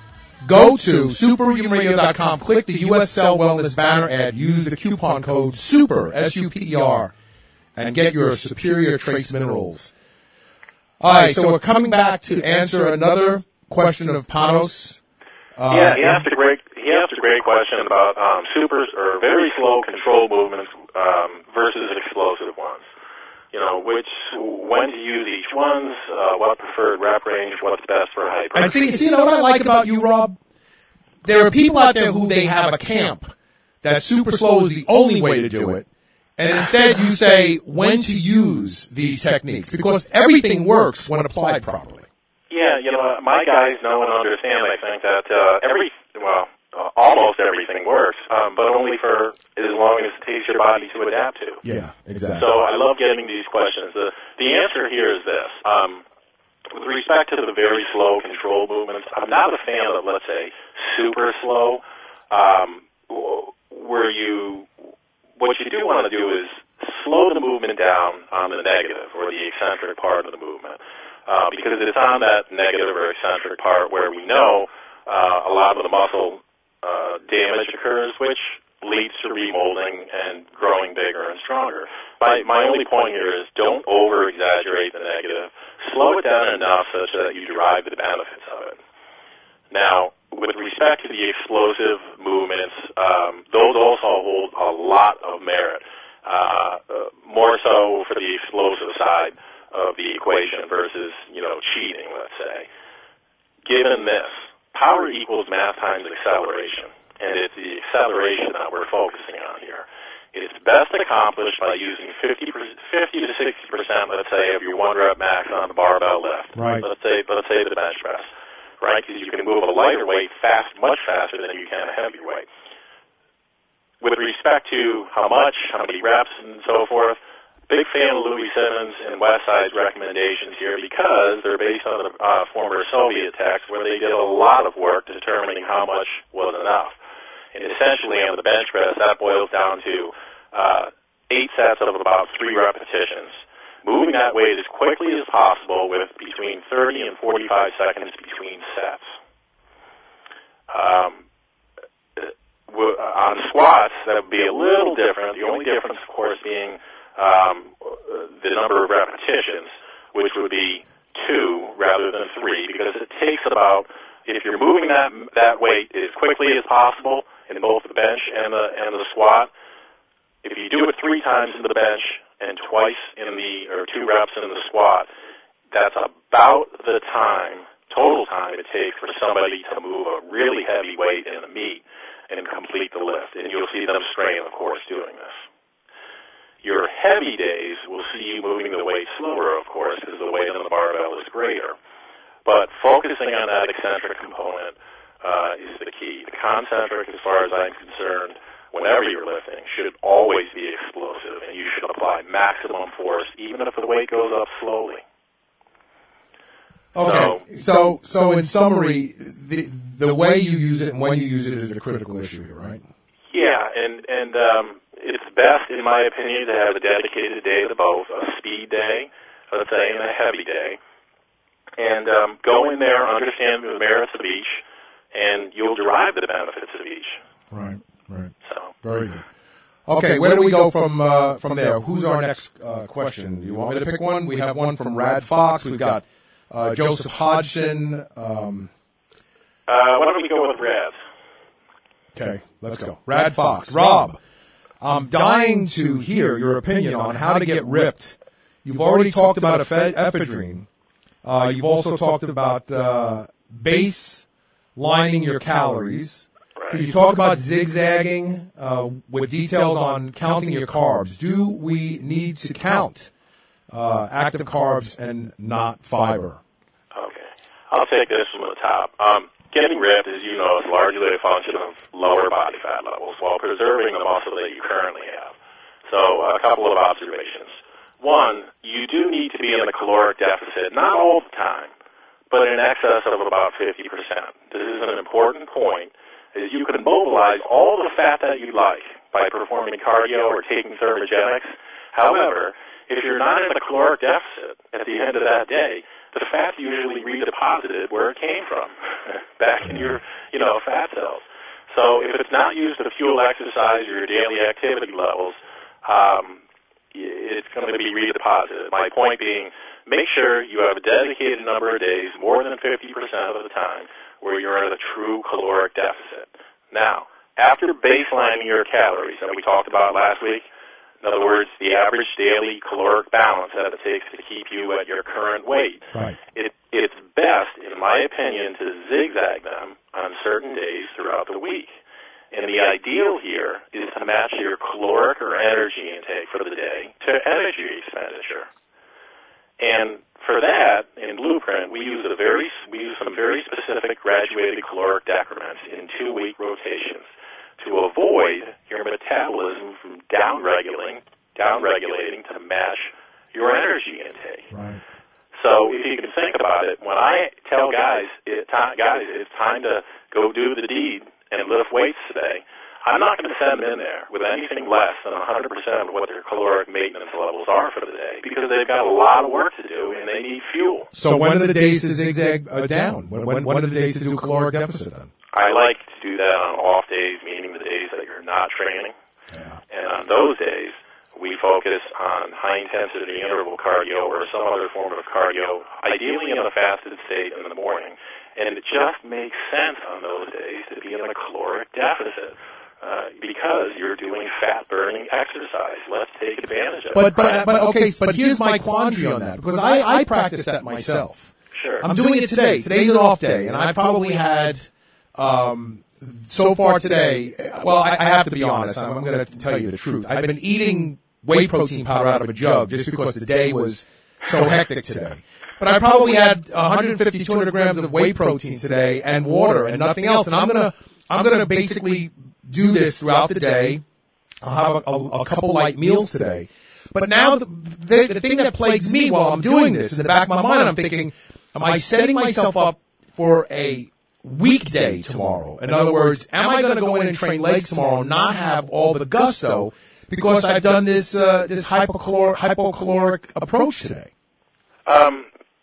[SPEAKER 2] Go to superhuman radio dot com, click the U S Cell Wellness banner ad, use the coupon code SUPER, S U P E R, and get your superior trace minerals. All right, so we're coming back to answer another question of Panos.
[SPEAKER 3] Uh, yeah, he asked a great he asked a great question about um, supers or very slow control movements um, versus explosive ones. You know, which when to use each ones, uh, what preferred rep range, what's best for hypertrophy.
[SPEAKER 2] And see, see, you know what I like about you, Rob? There are people out there who they have a camp that super slow is the only way to do it. And instead you say when to use these techniques, because everything works when applied properly.
[SPEAKER 3] Yeah, you know, my guys know and understand, I think, that uh, every, well, uh, almost everything works, um, but only for as long as it takes your body to adapt to.
[SPEAKER 2] Yeah, exactly.
[SPEAKER 3] So I love getting these questions. The, the answer here is this. Um, with respect to the very slow control movements, I'm not a fan of, let's say, super slow, um, where you... What you do want to do is slow the movement down on the negative or the eccentric part of the movement, uh, because it's on that negative or eccentric part where we know uh, a lot of the muscle uh, damage occurs, which leads to remolding and growing bigger and stronger. My, my only point here is don't over-exaggerate the negative. Slow it down enough such that you derive the benefits of it. Now, with respect to the explosive movements, um, those also hold a lot of merit, uh, uh, more so for the explosive side of the equation versus, you know, cheating, let's say. Given this, power equals mass times acceleration, and it's the acceleration that we're focusing on here. It's best accomplished by using fifty, fifty to sixty percent, let's say, of your one rep max on the barbell lift.
[SPEAKER 2] Right.
[SPEAKER 3] Let's say, let's say the bench press. Right, because you can move a lighter weight fast, much faster than you can a heavy weight. With respect to how much, how many reps, and so forth, big fan of Louis Simmons and Westside's recommendations here because they're based on the uh, former Soviet text where they did a lot of work determining how much was enough. And essentially on the bench press, that boils down to uh, eight sets of about three repetitions. Moving that weight as quickly as possible with between thirty and forty-five seconds between sets. Um, on squats, that would be a little different. The only difference, of course, being um, the number of repetitions, which would be two rather than three, because it takes about, if you're moving that that weight as quickly as possible in both the bench and the and the squat, if you do it three times in the bench and twice in the, or two reps in the squat, that's about the time, total time it takes for somebody to move a really heavy weight in the meet and complete the lift. And you'll see them strain, of course, doing this. Your heavy days will see you moving the weight slower, of course, because the weight on the barbell is greater. But focusing on that eccentric component, uh, is the key. The concentric, as far as I'm concerned, whenever you're lifting, should always be explosive, and you should apply maximum force, even if the weight goes up slowly.
[SPEAKER 2] Okay, so so in summary, the the way you use it and when you use it is a critical issue here, right?
[SPEAKER 3] Yeah, and and um, it's best, in my opinion, to have a dedicated day to both, a speed day, let's say, and a heavy day, and um, go in there, understand the merits of each, and you'll derive the benefits of each.
[SPEAKER 2] Right, right.
[SPEAKER 3] So
[SPEAKER 2] very good. Okay, where do we go from uh, from there? Who's our next uh, question? Do you want me to pick one? We have one from Rad Fox. We've got uh, Joseph Hodgson. Um,
[SPEAKER 3] uh, why don't we go with Rad?
[SPEAKER 2] Okay, let's go. Rad Fox. Rob, I'm dying to hear your opinion on how to get ripped. You've already talked about ephedrine. Uh, you've also talked about uh, base lining your calories.
[SPEAKER 3] Right.
[SPEAKER 2] Can you talk about zigzagging uh, with details on counting your carbs? Do we need to count uh, active carbs and not fiber?
[SPEAKER 3] Okay. I'll take this from the top. Um, getting ripped, as you know, is largely a function of lower body fat levels while preserving the muscle that you currently have. So a couple of observations. One, you do need to be in a caloric deficit, not all the time, but in excess of about fifty percent. This is an important point, is you can mobilize all the fat that you like by performing cardio or taking thermogenics. However, if you're not in a caloric deficit at the end of that day, the fat usually redeposited where it came from, back in your, you know, fat cells. So if it's not used to fuel exercise or your daily activity levels, um, it's going to be redeposited. My point being, make sure you have a dedicated number of days, more than fifty percent of the time, where you're in a true caloric deficit. Now, after baselining your calories that we talked about last week, in other words, the average daily caloric balance that it takes to keep you at your current weight,
[SPEAKER 2] right.
[SPEAKER 3] it, it's best, in my opinion, to zigzag them on certain days throughout the week. And the ideal here is to match your caloric or energy intake for the day to energy expenditure. And for that, in Blueprint, we use a very we use some very specific graduated caloric decrements in two-week rotations to avoid your metabolism from downregulating, downregulating to match your energy intake.
[SPEAKER 2] Right.
[SPEAKER 3] So if you can think about it, when I tell guys, it, guys, it's time to go do the deed and lift weights today, I'm not going to send them in there with anything less than one hundred percent of what their caloric maintenance levels are for the day, because they've got a lot of work to do and they need fuel.
[SPEAKER 2] So when are the days to zigzag uh, down? When, when, when are the days to do caloric deficit then?
[SPEAKER 3] I like to do that on off days, meaning the days that you're not training.
[SPEAKER 2] Yeah.
[SPEAKER 3] And on those days, we focus on high-intensity interval cardio or some other form of cardio, ideally in a fasted state in the morning. And it just makes sense on those days to be in a caloric deficit uh, because you're doing fat-burning exercise. Let's take advantage of
[SPEAKER 2] but,
[SPEAKER 3] it.
[SPEAKER 2] But, but, okay, but here's my quandary on that, because I, I practice that myself.
[SPEAKER 3] Sure.
[SPEAKER 2] I'm doing it today. Today's an off day, and I probably had, um, so far today, well, I, I have to be honest. I'm, I'm going to tell you the truth. I've been eating whey protein powder out of a jug just because the day was so hectic today. But I probably had one fifty, two hundred grams of whey protein today and water and nothing else. And I'm gonna, I'm gonna basically do this throughout the day. I'll have a, a, a couple light meals today. But now the, the, the thing that plagues me while I'm doing this, in the back of my mind, I'm thinking, am I setting myself up for a weekday tomorrow? In other words, am I going to go in and train legs tomorrow and not have all the gusto because I've done this uh, this hypocaloric, hypocaloric approach today?
[SPEAKER 3] Um,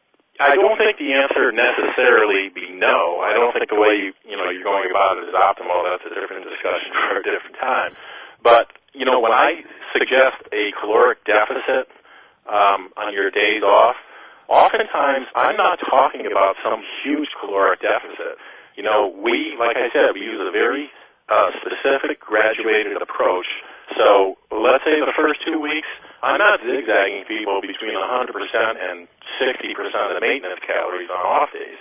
[SPEAKER 3] I don't think the answer necessarily be no. I don't think the way you you know you're going about it is optimal. That's a different discussion for a different time. But you know, when I suggest a caloric deficit um, on your days off, oftentimes I'm not talking about some huge caloric deficit. You know, we, like I said, we use a very uh, specific graduated approach. So let's say the first two weeks, I'm not zigzagging people between one hundred percent and sixty percent of the maintenance calories on off days.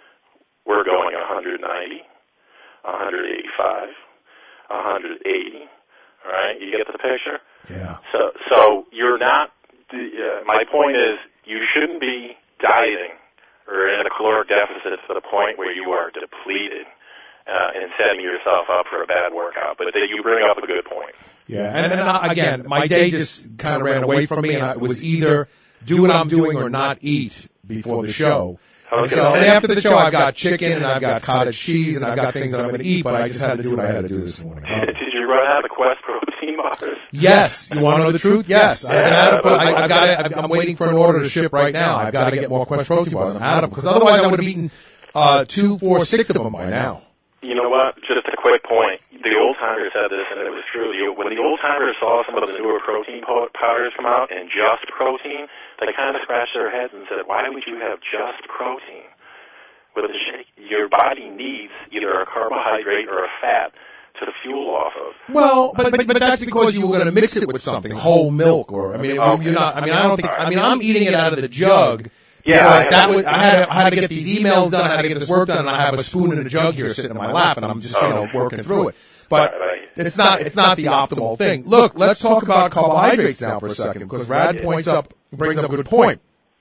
[SPEAKER 3] We're going one ninety, one eighty-five, one eighty. All right, you get the picture?
[SPEAKER 2] Yeah.
[SPEAKER 3] So, so you're not. Uh, my point is, you shouldn't be dieting or in a caloric deficit to the point where you are depleted. uh, and setting yourself up for a bad workout. But you bring up a good point.
[SPEAKER 2] Yeah, and, and I, again, my day just kind of ran away from me, and I, it was either do what I'm doing or not eat before the show. And, so, and after the show, I've got chicken, and I've got cottage cheese, and I've got things that I'm going to eat, but I just had to do what I had to do this morning.
[SPEAKER 3] Did you run out of Quest protein bars?
[SPEAKER 2] Yes. You want to know the truth? Yes. I've been out of, I, I've got it, I'm waiting for an order to ship right now. I've got to get more Quest protein bars. I'm out of them, because otherwise I would have eaten uh, two, four, six of them by now.
[SPEAKER 3] You know what? Just a quick point. The old-timers said this, and it was true. The, when the old-timers saw some of the newer protein powders come out, and just protein, they kind of scratched their heads and said, why would you have just protein? With the shake, your body needs either a carbohydrate or a fat to fuel off of.
[SPEAKER 2] Well, but but, but that's because you were going to mix it with something, whole milk, or I mean, okay. you're not. I mean, I don't think. I mean, I'm eating it out of the jug.
[SPEAKER 3] Yeah, I,
[SPEAKER 2] that was, I had to, I had to get these emails done. I had to get this work done, and I have a spoon and a jug here sitting in my lap, and I'm just you know working through it. But it's not it's not the optimal thing. Look, let's talk about carbohydrates now for a second, because Rad points up brings up a good point.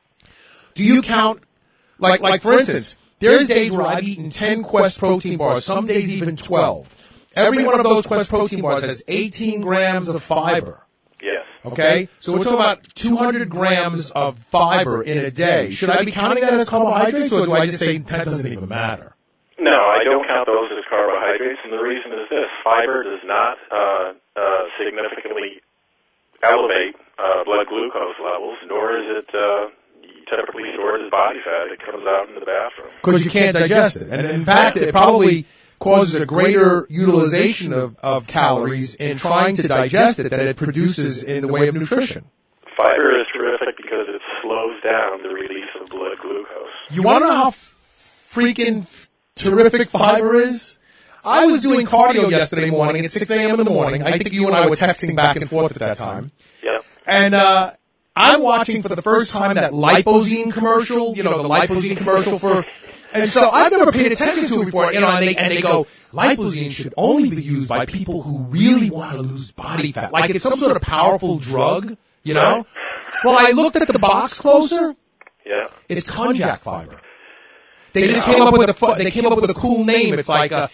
[SPEAKER 2] Do you count like like for instance? There's days where I've eaten ten Quest protein bars, some days even twelve. Every one of those Quest protein bars has eighteen grams of fiber.
[SPEAKER 3] Yes.
[SPEAKER 2] Okay? So we're talking about two hundred grams of fiber in a day. Should I be counting that as carbohydrates, or do I just say that doesn't even matter?
[SPEAKER 3] No, I don't count those as carbohydrates, and the reason is this. Fiber does not uh, uh, significantly elevate uh, blood glucose levels, nor is it... Uh, typically stored as body fat. It comes out in the bathroom.
[SPEAKER 2] Because you can't digest it. And in fact, it probably causes a greater utilization of, of calories in trying to digest it than it produces in the way of nutrition.
[SPEAKER 3] Fiber is terrific because it slows down the release of blood glucose.
[SPEAKER 2] You want to know how freaking terrific fiber is? I was doing cardio yesterday morning at six a.m. in the morning. I think you and I were texting back and forth at that time.
[SPEAKER 3] Yeah.
[SPEAKER 2] And, uh... I'm watching for the first time that Lipozene commercial, you know, the Lipozene commercial for, and so I've never paid attention to it before, you know, and they, and they go, Lipozene should only be used by people who really want to lose body fat. Like it's some sort of powerful drug, you know? Well, I looked at the box closer.
[SPEAKER 3] Yeah.
[SPEAKER 2] It's konjac fiber. They just came up with a, they came up with a cool name. It's like a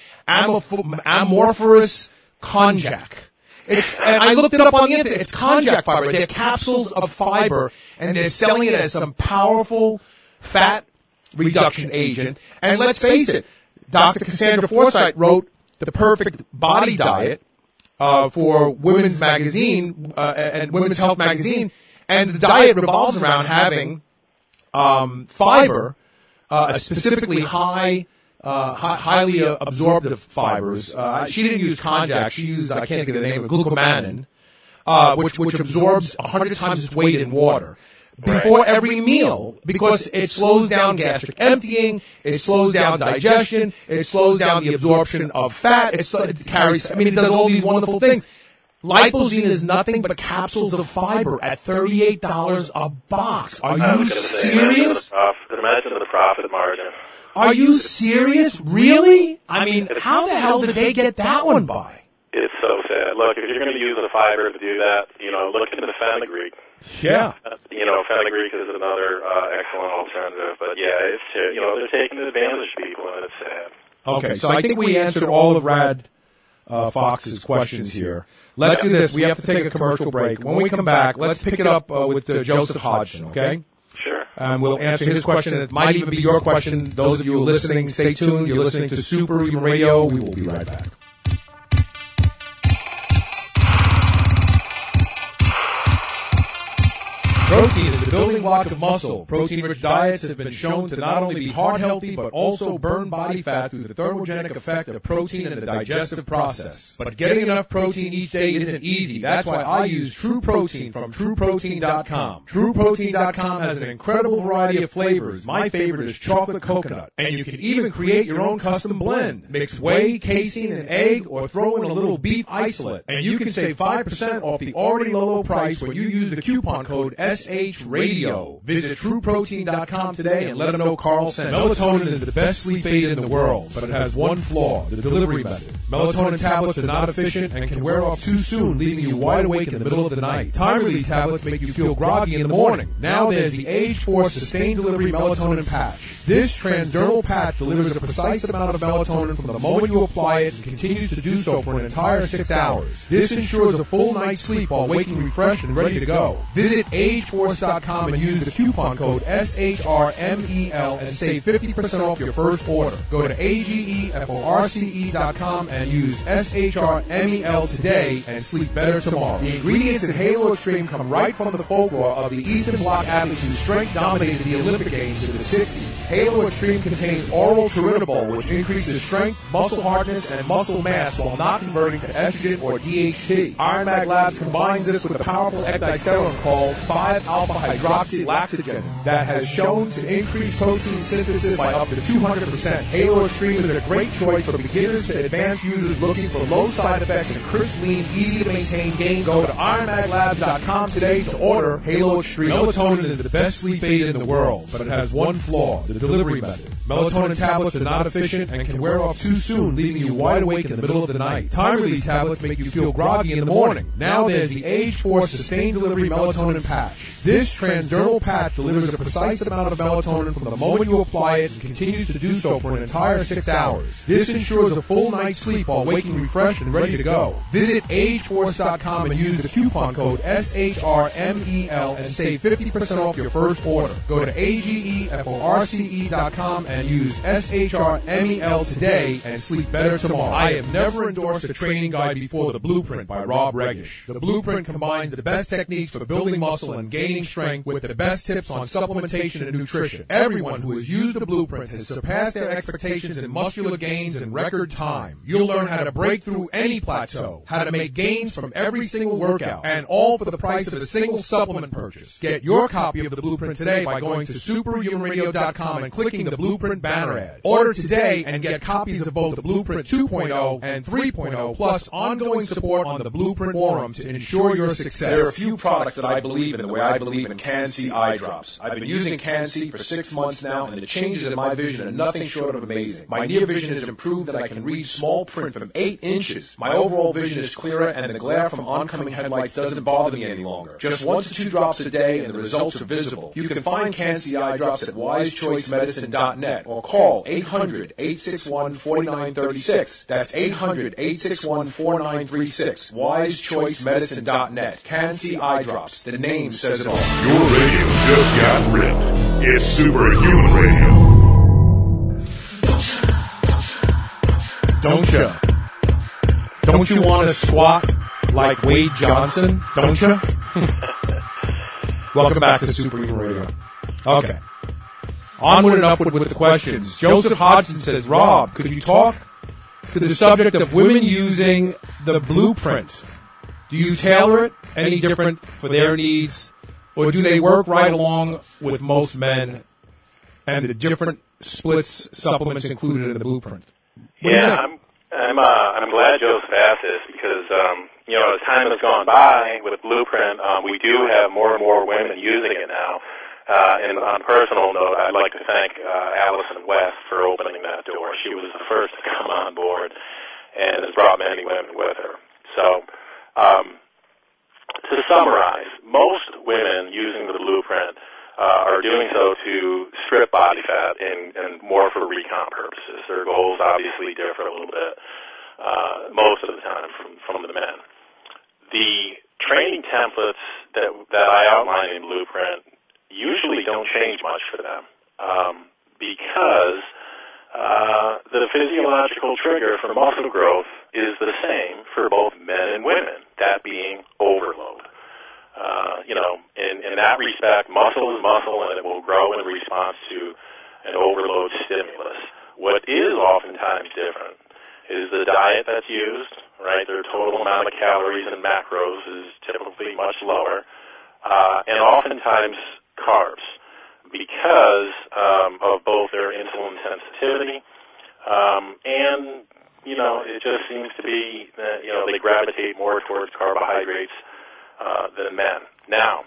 [SPEAKER 2] amorphous konjac. It's, and I looked it up on the internet. It's konjac fiber. They're capsules of fiber, and they're selling it as some powerful fat reduction agent. And let's face it, Doctor Cassandra Forsythe wrote The Perfect Body Diet uh, for Women's Magazine uh, and Women's Health Magazine, and the diet revolves around having um, fiber, uh, specifically high. Uh, hi- highly uh, absorptive fibers. Uh, she didn't use konjac. She used, I can't think of the name, of glucomannan, uh, which, which absorbs a hundred times its weight in water. Before every meal, because it slows down gastric emptying, it slows down digestion, it slows down the absorption of fat, it, it carries, I mean, it does all these wonderful things. Lipozene is nothing but capsules of fiber at thirty-eight dollars a box. Are you serious?
[SPEAKER 3] Imagine the profit margin.
[SPEAKER 2] Are you serious? Really? I mean, how the hell did they get that one by?
[SPEAKER 3] It's so sad. Look, if you're going to use the fiber to do that, you know, look into the fenugreek.
[SPEAKER 2] Yeah.
[SPEAKER 3] Uh, you know, fenugreek is another uh, excellent alternative. But yeah, it's uh, you know they're taking advantage of people, and it's sad.
[SPEAKER 2] Okay, so I think we answered all of Rad uh, Fox's questions here. Let's do this. We have to take a commercial break. When we come back, let's pick it up uh, with uh, Joseph Hodgson. Okay.
[SPEAKER 3] Sure.
[SPEAKER 2] Um, we'll answer his question, and it might even be your question. Those of you who are listening, stay tuned. You're listening to Superhuman Radio. We will be right back. Protein is the building block of muscle. Protein-rich diets have been shown to not only be heart-healthy, but also burn body fat through the thermogenic effect of protein in the digestive process. But getting enough protein each day isn't easy. That's why I use True Protein from True Protein dot com. True Protein dot com has an incredible variety of flavors. My favorite is chocolate coconut. And you can even create your own custom blend. Mix whey, casein, and egg, or throw in a little beef isolate. And you can save five percent off the already low, low price when you use the coupon code S H Radio. Visit True Protein dot com today and let them know Carl sent. Melatonin is the best sleep aid in the world, but it has one flaw, the delivery method. Melatonin tablets are not efficient and can wear off too soon, leaving you wide awake in the middle of the night. Time-release tablets make you feel groggy in the morning. Now there's the Age four Sustained Delivery Melatonin Patch. This transdermal patch delivers a precise amount of melatonin from the moment you apply it and continues to do so for an entire six hours. This ensures a full night's sleep while waking refreshed and ready to go. Visit age force dot com and use the coupon code S H R M E L and save fifty percent off your first order. Go to A G E F O R C E dot com and use S H R M E L today and sleep better tomorrow. The ingredients in Halo Extreme come right from the folklore of the Eastern Bloc athletes whose strength dominated the Olympic Games in the sixties. Halo Extreme contains oral turinabol, which increases strength, muscle hardness, and muscle mass while not converting to estrogen or D H T. Iron Mag Labs combines this with a powerful ecdysterone called five alpha hydroxy laxogen that has shown to increase protein synthesis by up to two hundred percent. Halo Extreme is a great choice for beginners to advanced users looking for low side effects and crisp, lean, easy to maintain gain. Go to iron mag labs dot com today to order Halo Extreme. Melatonin is the best sleep aid in the world, but it has one flaw, the delivery method. Melatonin tablets are not efficient and can wear off too soon, leaving you wide awake in the middle of the night. Time-release tablets make you feel groggy in the morning. Now there's the Age four Sustained Delivery Melatonin Patch. This transdermal patch delivers a precise amount of melatonin from the moment you apply it and continues to do so for an entire six hours. This ensures a full night's sleep while waking refreshed and ready to go. Visit age force dot com and use the coupon code S H R M E L and save fifty percent off your first order. Go to A G E F O R C E dot com and use S H R M E L today and sleep better tomorrow. I have never endorsed a training guide before The Blueprint by Rob Regish. The Blueprint combines the best techniques for building muscle and gaining strength with the best tips on supplementation and nutrition. Everyone who has used The Blueprint has surpassed their expectations in muscular gains in record time. You'll learn how to break through any plateau, how to make gains from every single workout, and all for the price of a single supplement purchase. Get your copy of The Blueprint today by going to superhuman radio dot com and clicking the Blueprint banner ad. Order today and get copies of both the Blueprint two point oh and three point oh, plus ongoing support on the Blueprint forum to ensure your success.
[SPEAKER 8] There are a few products that I believe in the way I believe in Can-C eye drops. I've been using Can-C for six months now, and the changes in my vision are nothing short of amazing. My near vision has improved and I can read small print from eight inches. My overall vision is clearer, and the glare from oncoming headlights doesn't bother me any longer. Just one to two drops a day, and the results are visible. You can find Can-C eye drops at wise choice medicine dot net or call eight hundred, eight six one, four nine three six. That's eight hundred, eight six one, four nine three six. wise choice medicine dot net. Can-C eye drops. The name says it all.
[SPEAKER 6] Your radio just got ripped. It's Superhuman Radio.
[SPEAKER 2] Don't you? Don't you want to squat like Wade Johnson? Don't you? Welcome back to Superhuman Radio. Okay. Onward and upward with the questions. Joseph Hodgson says, Rob, could you talk to the subject of women using the Blueprint? Do you tailor it any different for their needs, or do they work right along with most men and the different splits, supplements included in the Blueprint? What
[SPEAKER 3] Yeah, I'm I'm uh, I'm glad Joseph asked this because um, you know, as time has gone by with Blueprint, um, we do have more and more women using it now. Uh, and on a personal note, I'd like to thank uh, Allison West for opening that door. She was the first to come on board and has brought many women with her. So, um, to summarize, most women using the Blueprint uh, are doing so to strip body fat and, and more for recon purposes. Their goals obviously differ a little bit uh, most of the time from, from the men. The training templates that, that I outline in Blueprint usually don't change much for them um, because uh, the physiological trigger for muscle growth is the same for both men and women, that being overload. Uh, you know, in, in that respect, muscle is muscle and it will grow in response to an overload stimulus. What is oftentimes different is the diet that's used, right? Their total amount of calories and macros is typically much lower, uh, and oftentimes carbs, because um, of both their insulin sensitivity um, and, you know, it just seems to be that, you know, they gravitate more towards carbohydrates uh, than men. Now,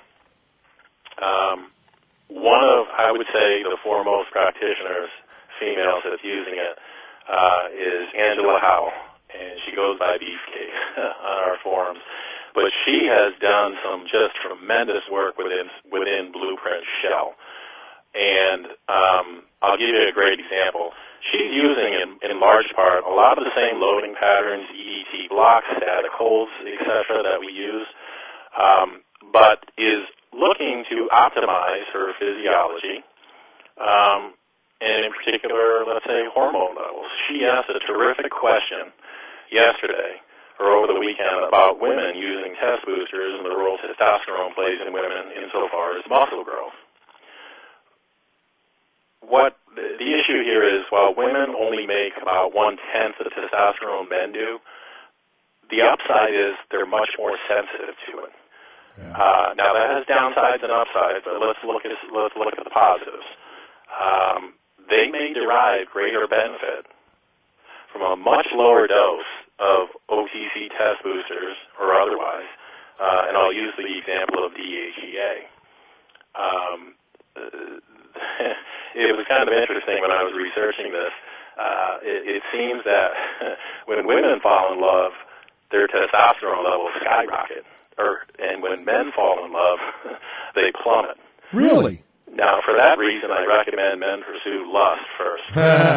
[SPEAKER 3] um, one of, I would say, the foremost practitioners, females that's using it, uh, is Angela Howell. and she goes by Beefcake on our forums. But she has done some just tremendous work within within Blueprint Shell. And um, I'll give you a great example. She's using, in, in large part, a lot of the same loading patterns, E D T blocks, static holds, et cetera, that we use, um, but is looking to optimize her physiology, um, and in particular, let's say, hormone levels. She asked a terrific question yesterday or over the weekend about women using test boosters and the role testosterone plays in women insofar as muscle growth. What the issue here is, while women only make about one-tenth of the testosterone men do, the upside is they're much more sensitive to it. Yeah. Uh, now that has downsides and upsides, but let's look at let's look at the positives. Um, they may derive greater benefit from a much lower dose of O T C test boosters or otherwise, uh, and I'll use the example of D H E A. Um, it was kind of interesting when I was researching this. Uh, it, it seems that when women fall in love, their testosterone levels skyrocket, or and when men fall in love, they plummet.
[SPEAKER 2] Really?
[SPEAKER 3] Now, for that reason, I recommend men pursue lust first.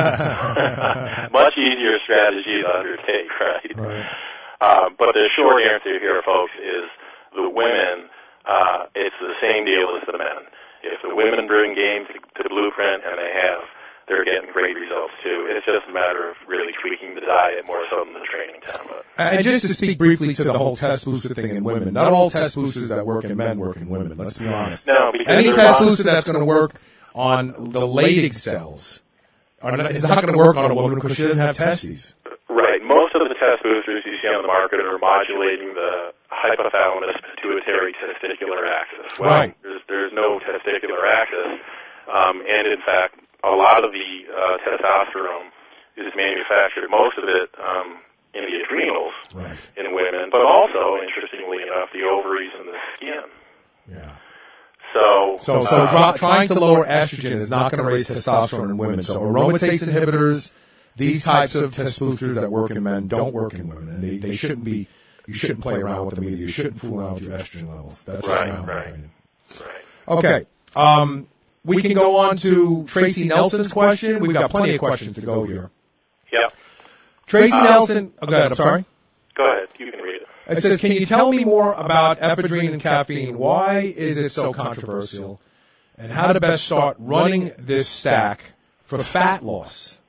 [SPEAKER 3] Much easier strategy to undertake, right?
[SPEAKER 2] Right.
[SPEAKER 3] Uh, but the short answer here, folks, is the women, uh, it's the same deal as the men. If the women bring game to, to Blueprint, and they have, they're getting great results too. It's just a matter of really tweaking the diet more so than the training time. But.
[SPEAKER 2] And just to speak briefly to the whole test booster thing in women, not all test boosters that work in men work in women. Let's be honest.
[SPEAKER 3] No, because
[SPEAKER 2] any test booster that's going to work on the Leydig cells are not, is not going to work on a woman because she doesn't have testes.
[SPEAKER 3] Right. Most of the test boosters you see on the market are modulating the hypothalamus pituitary testicular axis. Well,
[SPEAKER 2] right.
[SPEAKER 3] There's, there's no testicular axis, um, and in fact, a lot of the uh, testosterone is manufactured, most of it um, in the adrenals
[SPEAKER 2] right.
[SPEAKER 3] in women, but also, interestingly enough, the ovaries and the skin.
[SPEAKER 2] Yeah.
[SPEAKER 3] So,
[SPEAKER 2] so, so uh, try, trying to lower estrogen is not going to raise testosterone in women. So aromatase inhibitors, these types of test boosters that work in men don't work in women, and they, they shouldn't be. You shouldn't play around with them either. You shouldn't fool around with your estrogen levels. That's just
[SPEAKER 3] right,
[SPEAKER 2] my
[SPEAKER 3] right,
[SPEAKER 2] opinion.
[SPEAKER 3] right.
[SPEAKER 2] Okay. Um, we can go on to Tracy Nelson's question. We've got plenty of questions to go here.
[SPEAKER 3] Yeah.
[SPEAKER 2] Tracy
[SPEAKER 3] uh,
[SPEAKER 2] Nelson. Oh, go ahead. I'm sorry.
[SPEAKER 3] Go ahead. You can read it.
[SPEAKER 2] It says, can you tell me more about ephedrine and caffeine? Why is it so controversial? And how to best start running this stack for fat loss?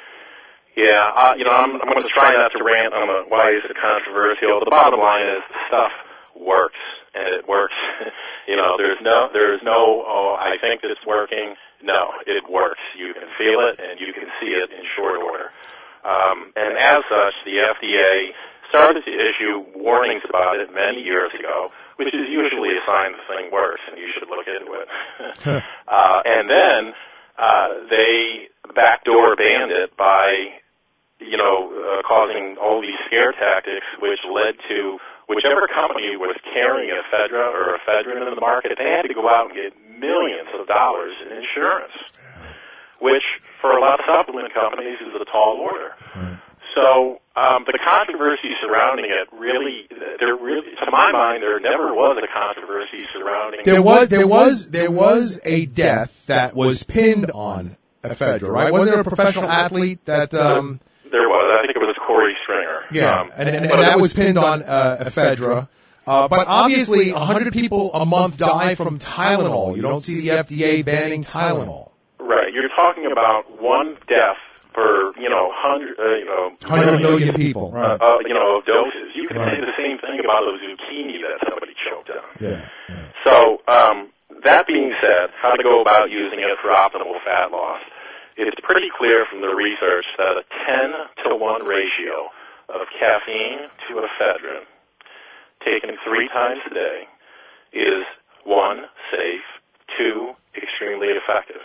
[SPEAKER 3] Yeah, uh, you know, I'm, I'm going to try not to rant on the why is it controversial. The bottom line is the stuff works, and it works. You know, there's no, there's no, oh, I think it's working. No, it works. You can feel it, and you can see it in short order. Um, and as such, the F D A started to issue warnings about it many years ago, which is usually a sign the thing works, and you should look into it. uh, and then uh, they backdoor banned it by, you know, uh, causing all these scare tactics, which led to whichever company was carrying ephedra or ephedrine in the market, they had to go out and get millions of dollars in insurance, which for a lot of supplement companies is a tall order.
[SPEAKER 2] Right.
[SPEAKER 3] So um, the controversy surrounding it really, there really, to my mind, there never was a controversy surrounding.
[SPEAKER 2] There was, there was, there was a death that was pinned on ephedra, right? Wasn't there a professional athlete that? Um,
[SPEAKER 3] There was. I think it was Corey Stringer.
[SPEAKER 2] Yeah,
[SPEAKER 3] um,
[SPEAKER 2] and, and, and that was pinned on uh, ephedra. Uh, but obviously, one hundred people a month die from Tylenol. You don't see the F D A banning Tylenol.
[SPEAKER 3] Right. You're talking about one death per, you know, hundred, uh, you know,
[SPEAKER 2] one hundred million people. Right.
[SPEAKER 3] Uh, you know, of doses. You can
[SPEAKER 2] Right.
[SPEAKER 3] say the same thing about a zucchini that somebody choked on.
[SPEAKER 2] Yeah. yeah.
[SPEAKER 3] So, um, that being said, how to go about using it for optimal fat loss. It's pretty clear from the research that a ten to one ratio of caffeine to ephedrine taken three times a day is, one, safe, two, extremely effective.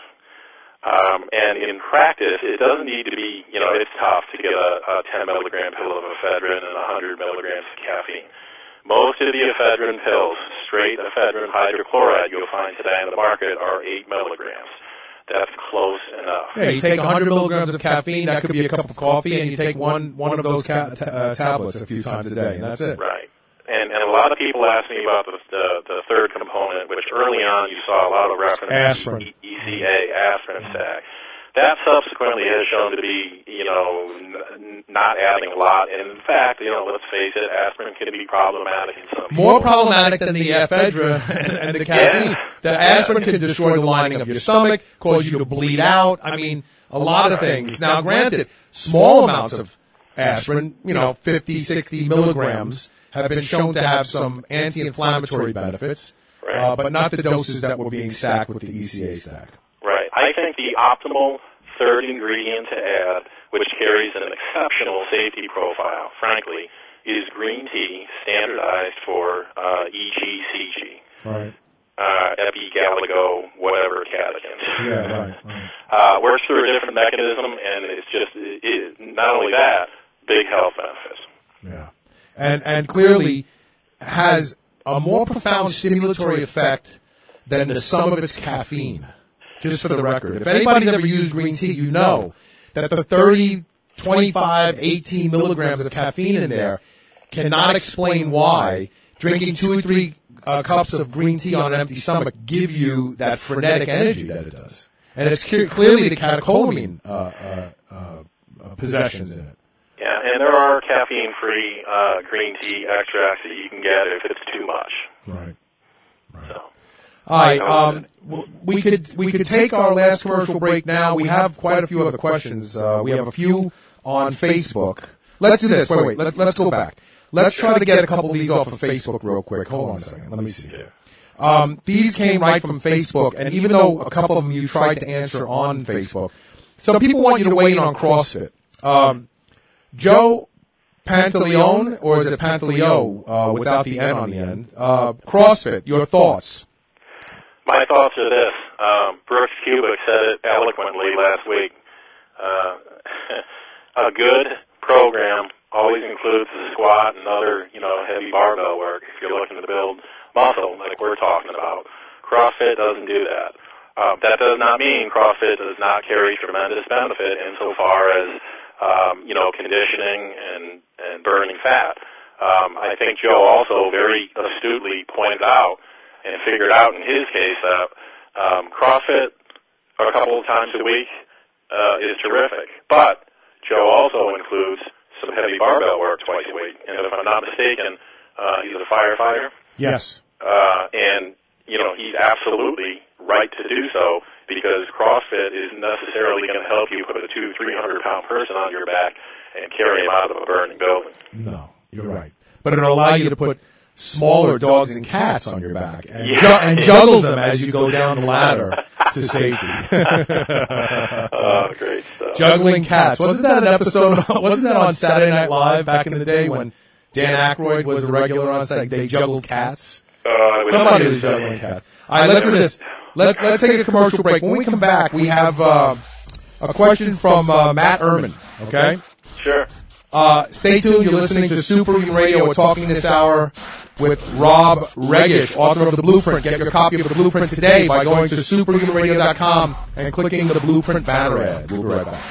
[SPEAKER 3] Um, and in practice, it doesn't need to be, you know, it's tough to get a, a ten milligram pill of ephedrine and one hundred milligrams of caffeine. Most of the ephedrine pills, straight ephedrine hydrochloride you'll find today in the market, are eight milligrams. that's close enough.
[SPEAKER 2] Yeah, you take one hundred milligrams of caffeine, that could be a cup of coffee, and you take one one of those ca- t- uh, tablets a few times a day, and that's it.
[SPEAKER 3] Right. And and a lot of people ask me about the the, the third component, which early on you saw a lot of reference
[SPEAKER 2] Aspirin.
[SPEAKER 3] to E C A, aspirin stack. That subsequently has shown to be, you know, n- not adding a lot. And in fact, you know, let's face it, aspirin can be problematic in some
[SPEAKER 2] More
[SPEAKER 3] people.
[SPEAKER 2] problematic than the ephedra and, and the caffeine.
[SPEAKER 3] Yeah.
[SPEAKER 2] The aspirin can destroy the lining of your stomach, cause you to bleed out. I mean, a lot of things. Now, granted, small amounts of aspirin, you know, fifty, sixty milligrams, have been shown to have some anti-inflammatory benefits, uh, but not the doses that were being stacked with the E C A stack.
[SPEAKER 3] Right. I think the optimal third ingredient to add, which carries an exceptional safety profile, frankly, is green tea standardized for uh, E G C G.
[SPEAKER 2] Right.
[SPEAKER 3] Uh, Epi-Galago, whatever catechins.
[SPEAKER 2] Yeah, right, right.
[SPEAKER 3] Uh, works through a different mechanism, and it's just, it, it, not only that, big health benefits.
[SPEAKER 2] Yeah. And, and clearly has a more profound stimulatory effect than the sum of its caffeine. Just for the record. If anybody's ever used green tea, you know that the thirty, twenty-five, eighteen milligrams of caffeine in there cannot explain why drinking two or three uh, cups of green tea on an empty stomach give you that frenetic energy that it does. And it's clear, clearly the catecholamine uh, uh, uh, possessions in it.
[SPEAKER 3] Yeah, and there are caffeine-free uh, green tea extracts that you can get if it's too much.
[SPEAKER 2] Right. Right.
[SPEAKER 3] So.
[SPEAKER 2] All right, um, we could we could take our last commercial break now. We have quite a few other questions. Uh, we have a few on Facebook. Let's do this. Wait, wait. Let, let's go back. Let's try to get a couple of these off of Facebook real quick. Hold on a second. Let me see here. Um, these came right from Facebook, and even though a couple of them you tried to answer on Facebook, some people want you to weigh in on CrossFit. Um, Joe Pantaleone, or is it Pantaleo uh, without the N on the end? Uh, CrossFit, your thoughts?
[SPEAKER 3] My thoughts are this. Um, Brooks Kubik said it eloquently last week. Uh, a good program always includes the squat and other, you know, heavy barbell work if you're looking to build muscle like we're talking about. CrossFit doesn't do that. Uh, that does not mean CrossFit does not carry tremendous benefit insofar as, um, you know, conditioning and, and burning fat. Um, I think Joe also very astutely pointed out and figured out in his case that um, CrossFit a couple of times a week uh, is terrific. But Joe also includes some heavy barbell work twice a week. And if I'm not mistaken, uh, he's a firefighter.
[SPEAKER 2] Yes.
[SPEAKER 3] Uh, and, you know, he's absolutely right to do so because CrossFit isn't necessarily going to help you put a two, three hundred pound person on your back and carry him out of a burning building.
[SPEAKER 2] No, you're right. But it'll allow you to put smaller dogs and cats on your back and,
[SPEAKER 3] Yeah.
[SPEAKER 2] ju- and juggle them as you go down the ladder to safety.
[SPEAKER 3] Oh, great stuff.
[SPEAKER 2] Juggling cats. Wasn't that an episode? Wasn't that on Saturday Night Live back in the day when Dan Aykroyd was a regular on set? They juggled cats.
[SPEAKER 3] Uh, I wish
[SPEAKER 2] Somebody
[SPEAKER 3] I
[SPEAKER 2] was
[SPEAKER 3] could-
[SPEAKER 2] juggling cats. All right, let's do this. Let, let's take a commercial break. When we come back, we have uh, a question from uh, Matt Ehrman. Okay?
[SPEAKER 3] Sure.
[SPEAKER 2] Uh, stay tuned. You're listening to Superhuman Radio. We're talking this hour with Rob Regish, author of The Blueprint. Get your copy of The Blueprint today by going to superhuman radio dot com and clicking the Blueprint banner ad. We'll be right back.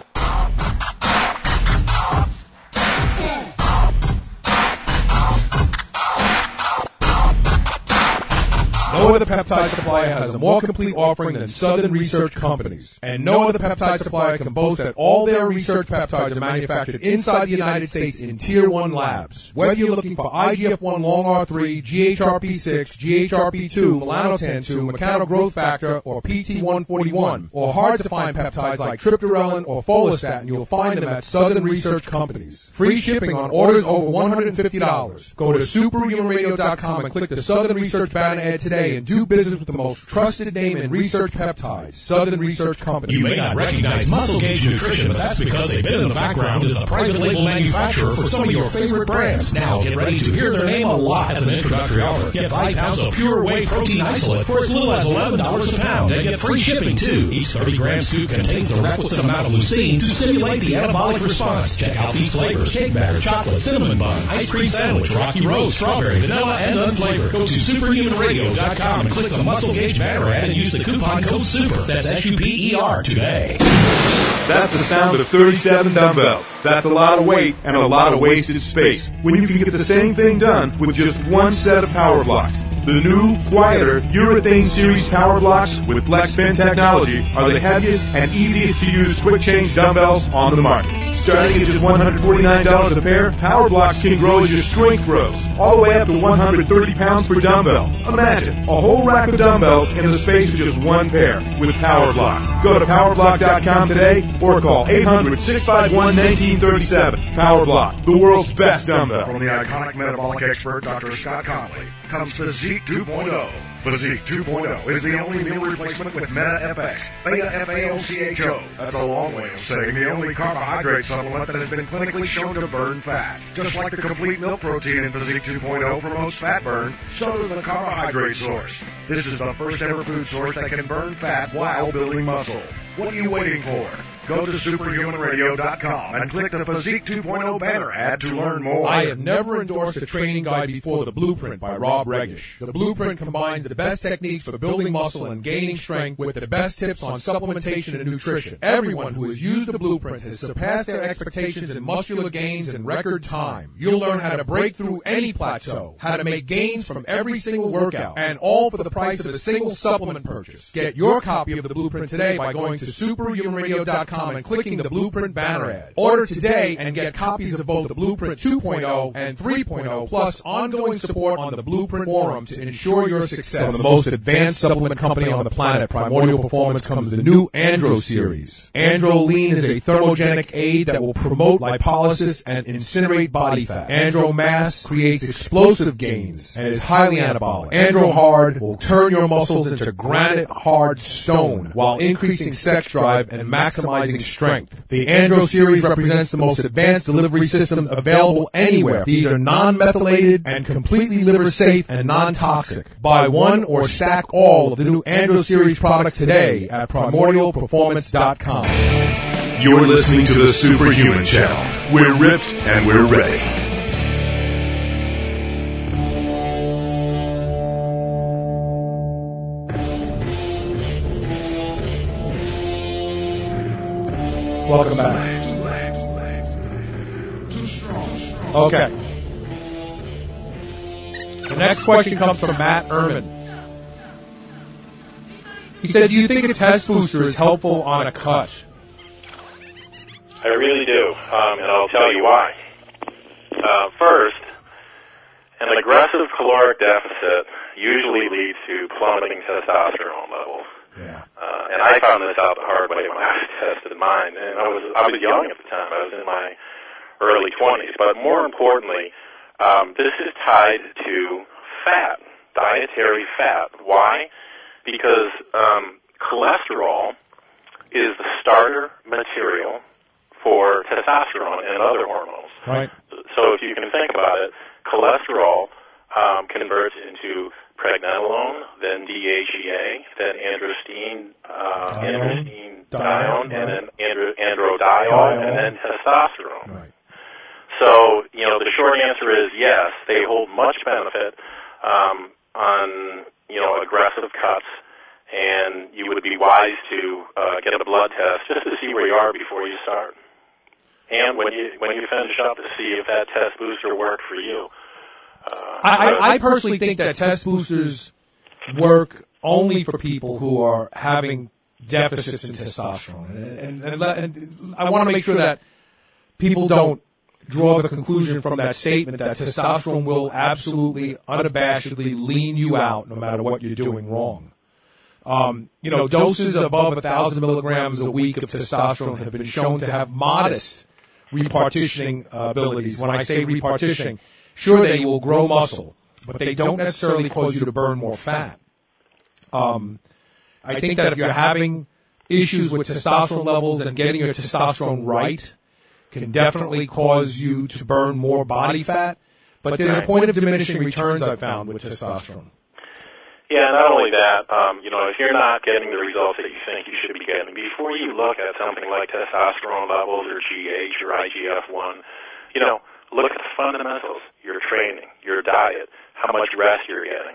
[SPEAKER 2] No other peptide supplier has a more complete offering than Southern Research Companies. And no other peptide supplier can boast that all their research peptides are manufactured inside the United States in Tier one labs. Whether you're looking for I G F one long R three, G H R P six, G H R P two, melanotan two, mechanogrowth growth factor, or P T one forty-one, or hard-to-find peptides like triptorelin or follistatin, you'll find them at Southern Research Companies. Free shipping on orders over one hundred fifty dollars. Go to superhuman radio dot com and click the Southern Research banner ad today and do business with the most trusted name in research peptides, Southern Research Company.
[SPEAKER 9] You may not recognize Muscle Gauge Nutrition, but that's because they've been in the background as a private label manufacturer for some of your favorite brands. Now get ready to hear their name a lot as an introductory offer. Get five pounds of pure whey protein isolate for as little as eleven dollars a pound and get free shipping too. Each thirty gram scoop contains the requisite amount of leucine to stimulate the anabolic response. Check out these flavors: cake batter, chocolate, cinnamon bun, ice cream sandwich, rocky road, strawberry, vanilla, and unflavored. Go to superhuman radio dot dot com and click the Muscle Gauge banner ad and use the coupon code SUPER. That's S U P E R today.
[SPEAKER 1] That's the sound of thirty-seven dumbbells. That's a lot of weight and a lot of wasted space when you can get the same thing done with just one set of power blocks. The new, quieter Urethane Series Power Blocks with FlexPin technology are the heaviest and easiest to use quick change dumbbells on the market. Starting at just one hundred forty-nine dollars a pair, Power Blocks can grow as your strength grows, all the way up to one hundred thirty pounds per dumbbell. Imagine a whole rack of dumbbells in the space of just one pair with Power Blocks. Go to power block dot com today or call eight hundred, six five one, one nine three seven. Power Block, the world's best dumbbell.
[SPEAKER 6] From the iconic metabolic expert, Doctor Scott Conley, comes Physique two point oh. Physique two point oh is the only meal replacement with Meta F X, Beta F A O C H O. That's a long way of saying the only carbohydrate supplement that has been clinically shown to burn fat. Just like the complete milk protein in Physique two point oh promotes fat burn, so does the carbohydrate source. This is the first ever food source that can burn fat while building muscle. What are you waiting for? Go to superhuman radio dot com and click the Physique two point oh banner ad to learn more.
[SPEAKER 2] I have never endorsed a training guide before The Blueprint by Rob Regish. The Blueprint combines the best techniques for building muscle and gaining strength with the best tips on supplementation and nutrition. Everyone who has used The Blueprint has surpassed their expectations in muscular gains in record time. You'll learn how to break through any plateau, how to make gains from every single workout, and all for the price of a single supplement purchase. Get your copy of The Blueprint today by going to superhuman radio dot com and clicking the Blueprint banner ad. Order today and get copies of both the Blueprint two point oh and three point oh, plus ongoing support on the Blueprint forum to ensure your success. From the most advanced supplement company on the planet, Primordial Performance, comes the new Andro series. Andro Lean is a thermogenic aid that will promote lipolysis and incinerate body fat. Andro Mass creates explosive gains and is highly anabolic. Andro Hard will turn your muscles into granite hard stone while increasing sex drive and maximizing strength. The Andro series represents the most advanced delivery systems available anywhere. These are non-methylated and completely liver safe and non-toxic. Buy one or stack all of the new Andro series products today at primordial performance dot com.
[SPEAKER 1] You're listening to the Superhuman Channel. We're ripped and we're ready.
[SPEAKER 2] Welcome back. Okay. The next question comes from Matt Ehrman. He said, do you think a test booster is helpful on a cut?
[SPEAKER 3] I really do, um, and I'll tell you why. Uh, first, an aggressive caloric deficit usually leads to plummeting testosterone levels.
[SPEAKER 2] Yeah.
[SPEAKER 3] Uh, and I found this out the hard way when I tested mine. And I was I was young at the time. I was in my early twenties. But more importantly, um, this is tied to fat, dietary fat. Why? Because um, cholesterol is the starter material for testosterone and other hormones.
[SPEAKER 2] Right.
[SPEAKER 3] So if you can think about it, cholesterol um, converts into pregnenolone, then D H E A, then androstenedione, uh, androstenedione, and then andro, androdiol, and then testosterone.
[SPEAKER 2] Right.
[SPEAKER 3] So, you know, the short answer is yes, they hold much benefit um, on, you know, aggressive cuts, and you would be wise to uh, get a blood test just to see where you are before you start. And when you when you finish up, to see if that test booster worked for you. Uh,
[SPEAKER 2] I, I personally think that test boosters work only for people who are having deficits in testosterone. And, and, and, and I want to make sure that people don't draw the conclusion from that statement that testosterone will absolutely, unabashedly lean you out no matter what you're doing wrong. Um, you know, doses above one thousand milligrams a week of testosterone have been shown to have modest repartitioning uh, abilities. When I say repartitioning, sure, they will grow muscle, but they don't necessarily cause you to burn more fat. Um, I think that if you're having issues with testosterone levels, then getting your testosterone right can definitely cause you to burn more body fat. But there's a point of diminishing returns I've found with testosterone.
[SPEAKER 3] Yeah, not only that, um, you know, if you're not getting the results that you think you should be getting, before you look at something like testosterone levels or G H or I G F one, you know, look at the fundamentals, your training, your diet, how much rest you're getting.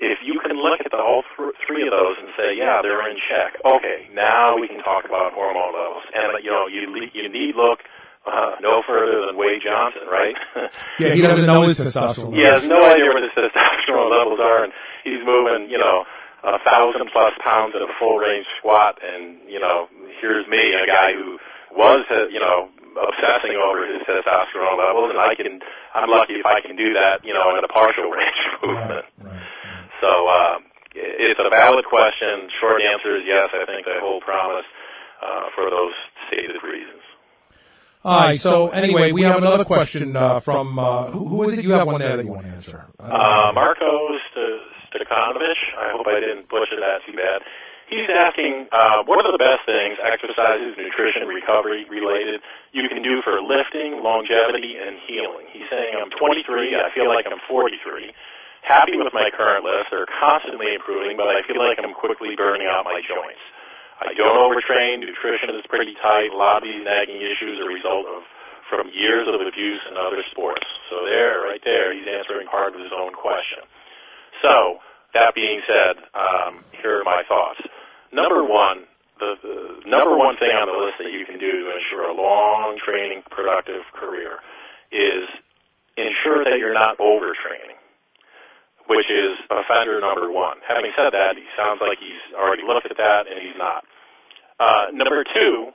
[SPEAKER 3] if you can look at the all th- three of those and say, yeah, they're in check, okay, now we can talk about hormone levels. And, you know, you, you need look uh, no further than Wade Johnson, right?
[SPEAKER 2] Yeah, he doesn't know his testosterone levels.
[SPEAKER 3] He has no idea where his testosterone levels are, and he's moving, you know, a thousand plus pounds in a full range squat, and, you know, here's me, a guy who was, uh, you know, obsessing over his testosterone levels, and I can, I'm lucky if I can do that, you know, in a partial range movement.
[SPEAKER 2] Right, right.
[SPEAKER 3] So, uh, it's a valid question. Short answer is yes, I think I hold promise, uh, for those stated reasons.
[SPEAKER 2] All right, so anyway, we have another question, uh, from, uh, who, who is it? You have one there that you want to answer.
[SPEAKER 3] Uh, Marco Stakanovic. I hope I didn't butcher that too bad. He's asking, uh, what are the best things, exercises, nutrition, recovery related, you can do for lifting, longevity, and healing? He's saying, I'm twenty-three, I feel like I'm forty-three, happy with my current lifts, they're constantly improving, but I feel like I'm quickly burning out my joints. I don't overtrain, nutrition is pretty tight, a lot of these nagging issues are a result of from years of abuse in other sports. So there, right there, he's answering part of his own question. So, that being said, um, here are my thoughts. Number one, the, the number one thing on the list that you can do to ensure a long training, productive career is ensure that you're not overtraining, which is offender number one. Having said that, he sounds like he's already looked at that, and he's not. Uh, number two,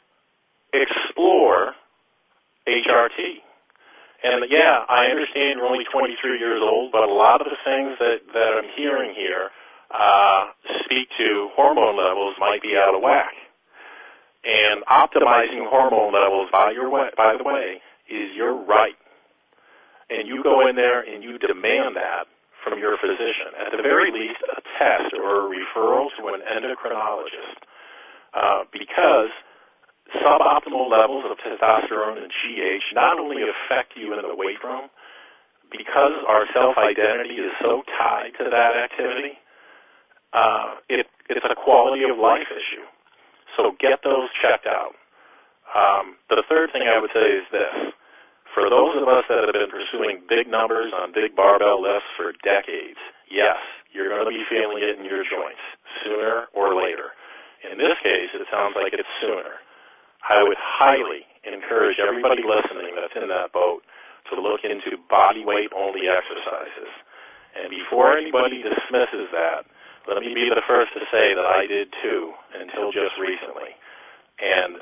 [SPEAKER 3] explore H R T. And yeah, I understand you're only twenty-three years old, but a lot of the things that, that I'm hearing here uh, speak to hormone levels might be out of whack. And optimizing hormone levels, by your way, by the way, is your right. And you go in there and you demand that from your physician. At the very least, a test or a referral to an endocrinologist, uh, because suboptimal levels of testosterone and G H not only affect you in the weight room, because our self-identity is so tied to that activity, uh, it, it's a quality of life issue. So get those checked out. Um, the third thing I would say is this. For those of us that have been pursuing big numbers on big barbell lifts for decades, yes, you're going to be feeling it in your joints sooner or later. In this case, it sounds like it's sooner. I would highly encourage everybody listening that's in that boat to look into body weight only exercises. And before anybody dismisses that, let me be the first to say that I did too until just recently. And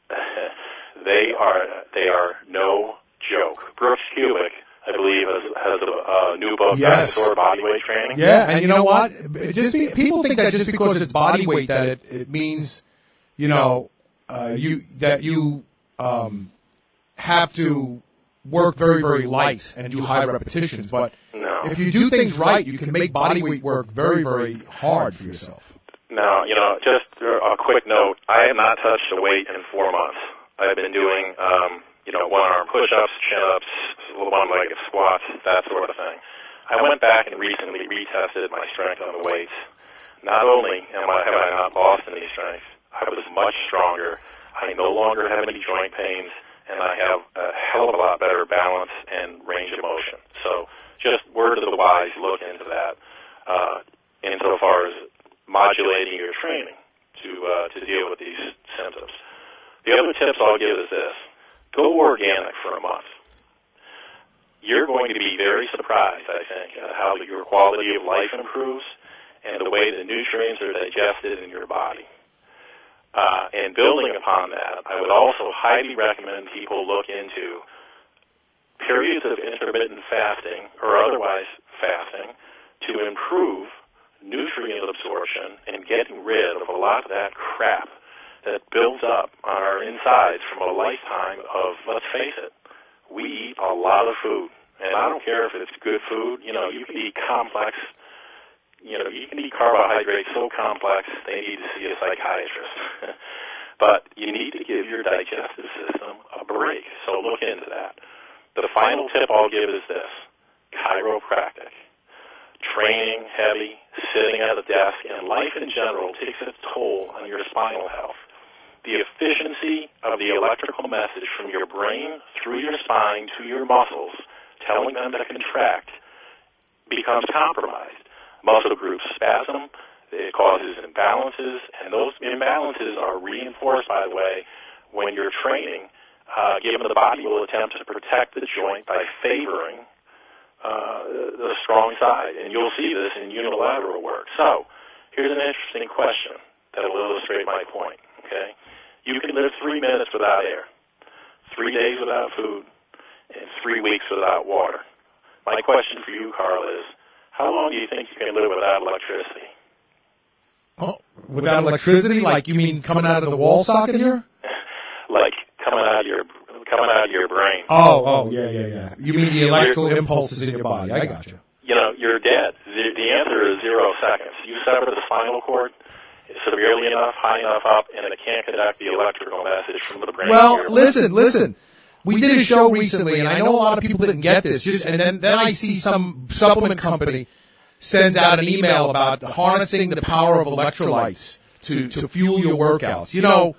[SPEAKER 3] they are they are no joke. Brooks Kubik, I believe, has, has a, a new book,
[SPEAKER 2] yes.
[SPEAKER 3] Dinosaur Body Weight Training.
[SPEAKER 2] Yeah, and you know what? Just be, people think that just because it's body weight that it, it means, you know, Uh, you that you um, have to work very, very light and do high repetitions. But
[SPEAKER 3] no.
[SPEAKER 2] if you do things right, you can make body weight work very, very hard for yourself.
[SPEAKER 3] No, you know, just a quick note. I have not touched a weight in four months. I've been doing, um, you know, one-arm push-ups, chin-ups, one-legged squats, that sort of thing. I went back and recently retested my strength on the weights. Not only am I, have I not lost any strength, I was much stronger. I no longer have any joint pains, and I have a hell of a lot better balance and range of motion. So just word of the wise, look into that uh, insofar as modulating your training to uh, to deal with these symptoms. The other tips I'll give is this. Go organic for a month. You're going to be very surprised, I think, at how your quality of life improves and the way the nutrients are digested in your body. Uh, and building upon that, I would also highly recommend people look into periods of intermittent fasting or otherwise fasting to improve nutrient absorption and getting rid of a lot of that crap that builds up on our insides from a lifetime of, let's face it, we eat a lot of food. And I don't care if it's good food. You know, you can eat complex You know, you can eat carbohydrates so complex they need to see a psychiatrist. But you need to give your digestive system a break, so look into that. The final tip I'll give is this. Chiropractic. Training heavy, sitting at a desk, and life in general takes its toll on your spinal health. The efficiency of the electrical message from your brain through your spine to your muscles, telling them to contract, becomes compromised. muscle groups spasm. It causes imbalances, and those imbalances are reinforced, by the way, when you're training, uh, given the body will attempt to protect the joint by favoring uh, the strong side. And you'll see this in unilateral work. So here's an interesting question that will illustrate my point, okay? You can live three minutes without air, three days without food, and three weeks without water. My question for you, Carl, is how long do you think you can live without electricity?
[SPEAKER 2] Oh, without electricity? Like, you mean coming out of the wall socket here?
[SPEAKER 3] Like coming out of your coming out of your brain.
[SPEAKER 2] Oh, oh, yeah, yeah, yeah. You mean the electrical impulses in your body. I got you.
[SPEAKER 3] You know, you're dead. The, the answer is zero seconds. You sever the spinal cord severely enough, high enough up, and it can't conduct the electrical message from the brain.
[SPEAKER 2] Well, listen, listen. We did a show recently, and I know a lot of people didn't get this. Just and then, then I see some supplement company sends out an email about harnessing the power of electrolytes to, to fuel your workouts. You know,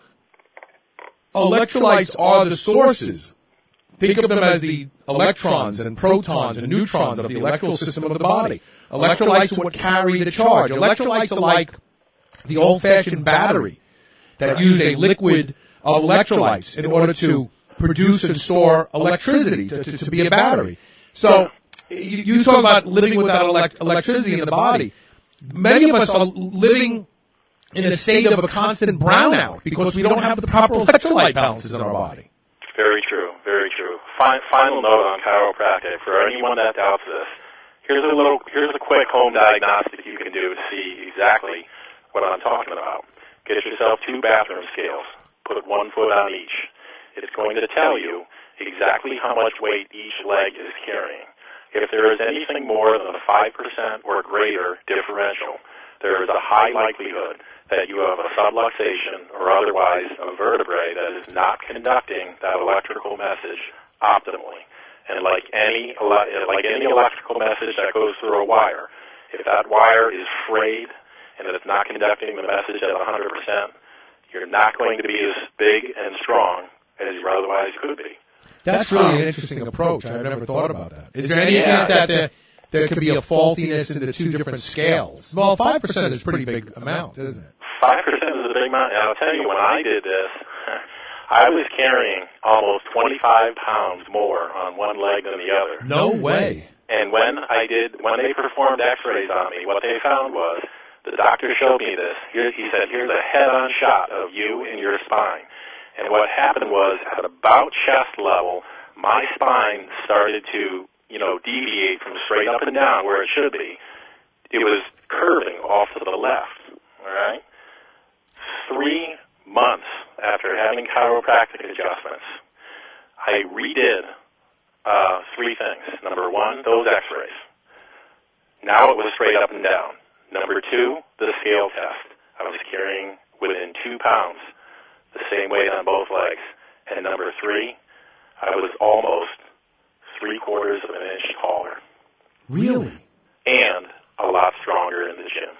[SPEAKER 2] electrolytes are the sources. Think of them as the electrons and protons and neutrons of the electrical system of the body. Electrolytes are what carry the charge. Electrolytes are like the old-fashioned battery that used a liquid of electrolytes in order to produce and store electricity, to, to, to be a battery. So, you, you talk about living without elect- electricity in the body. Many of us are living in a state of a constant brownout because we don't have the proper electrolyte balances in our body.
[SPEAKER 3] Very true, very true. Fin- final note on chiropractic. For anyone that doubts this, here's a little, here's a quick home diagnostic you can do to see exactly what I'm talking about. Get yourself two bathroom scales. Put one foot on each. It's going to tell you exactly how much weight each leg is carrying. If there is anything more than a five percent or greater differential, there is a high likelihood that you have a subluxation or otherwise a vertebrae that is not conducting that electrical message optimally. And like any like any electrical message that goes through a wire, if that wire is frayed and it's not conducting the message at one hundred percent, you're not going to be as big and strong as you otherwise could be.
[SPEAKER 2] That's really an interesting approach. I've never thought about that. Is there any yeah. chance that there, there could be a faultiness in the two different scales? Well, five percent is a pretty big amount, isn't it?
[SPEAKER 3] five percent is a big amount. And I'll tell you, when I did this, I was carrying almost twenty-five pounds more on one leg than the other.
[SPEAKER 2] No way.
[SPEAKER 3] And when I did, when they performed x-rays on me, what they found was, the doctor showed me this. Here, he said, here's a head-on shot of you and your spine. And what happened was, at about chest level, my spine started to, you know, deviate from straight up and down where it should be. It was curving off to the left, all right? Three months after having chiropractic adjustments, I redid uh, three things. Number one, those x-rays. Now it was straight up and down. Number two, the scale test. I was carrying within two pounds, the same weight on both legs. And number three, I was almost three quarters of an inch taller.
[SPEAKER 2] Really?
[SPEAKER 3] And a lot stronger in the gym.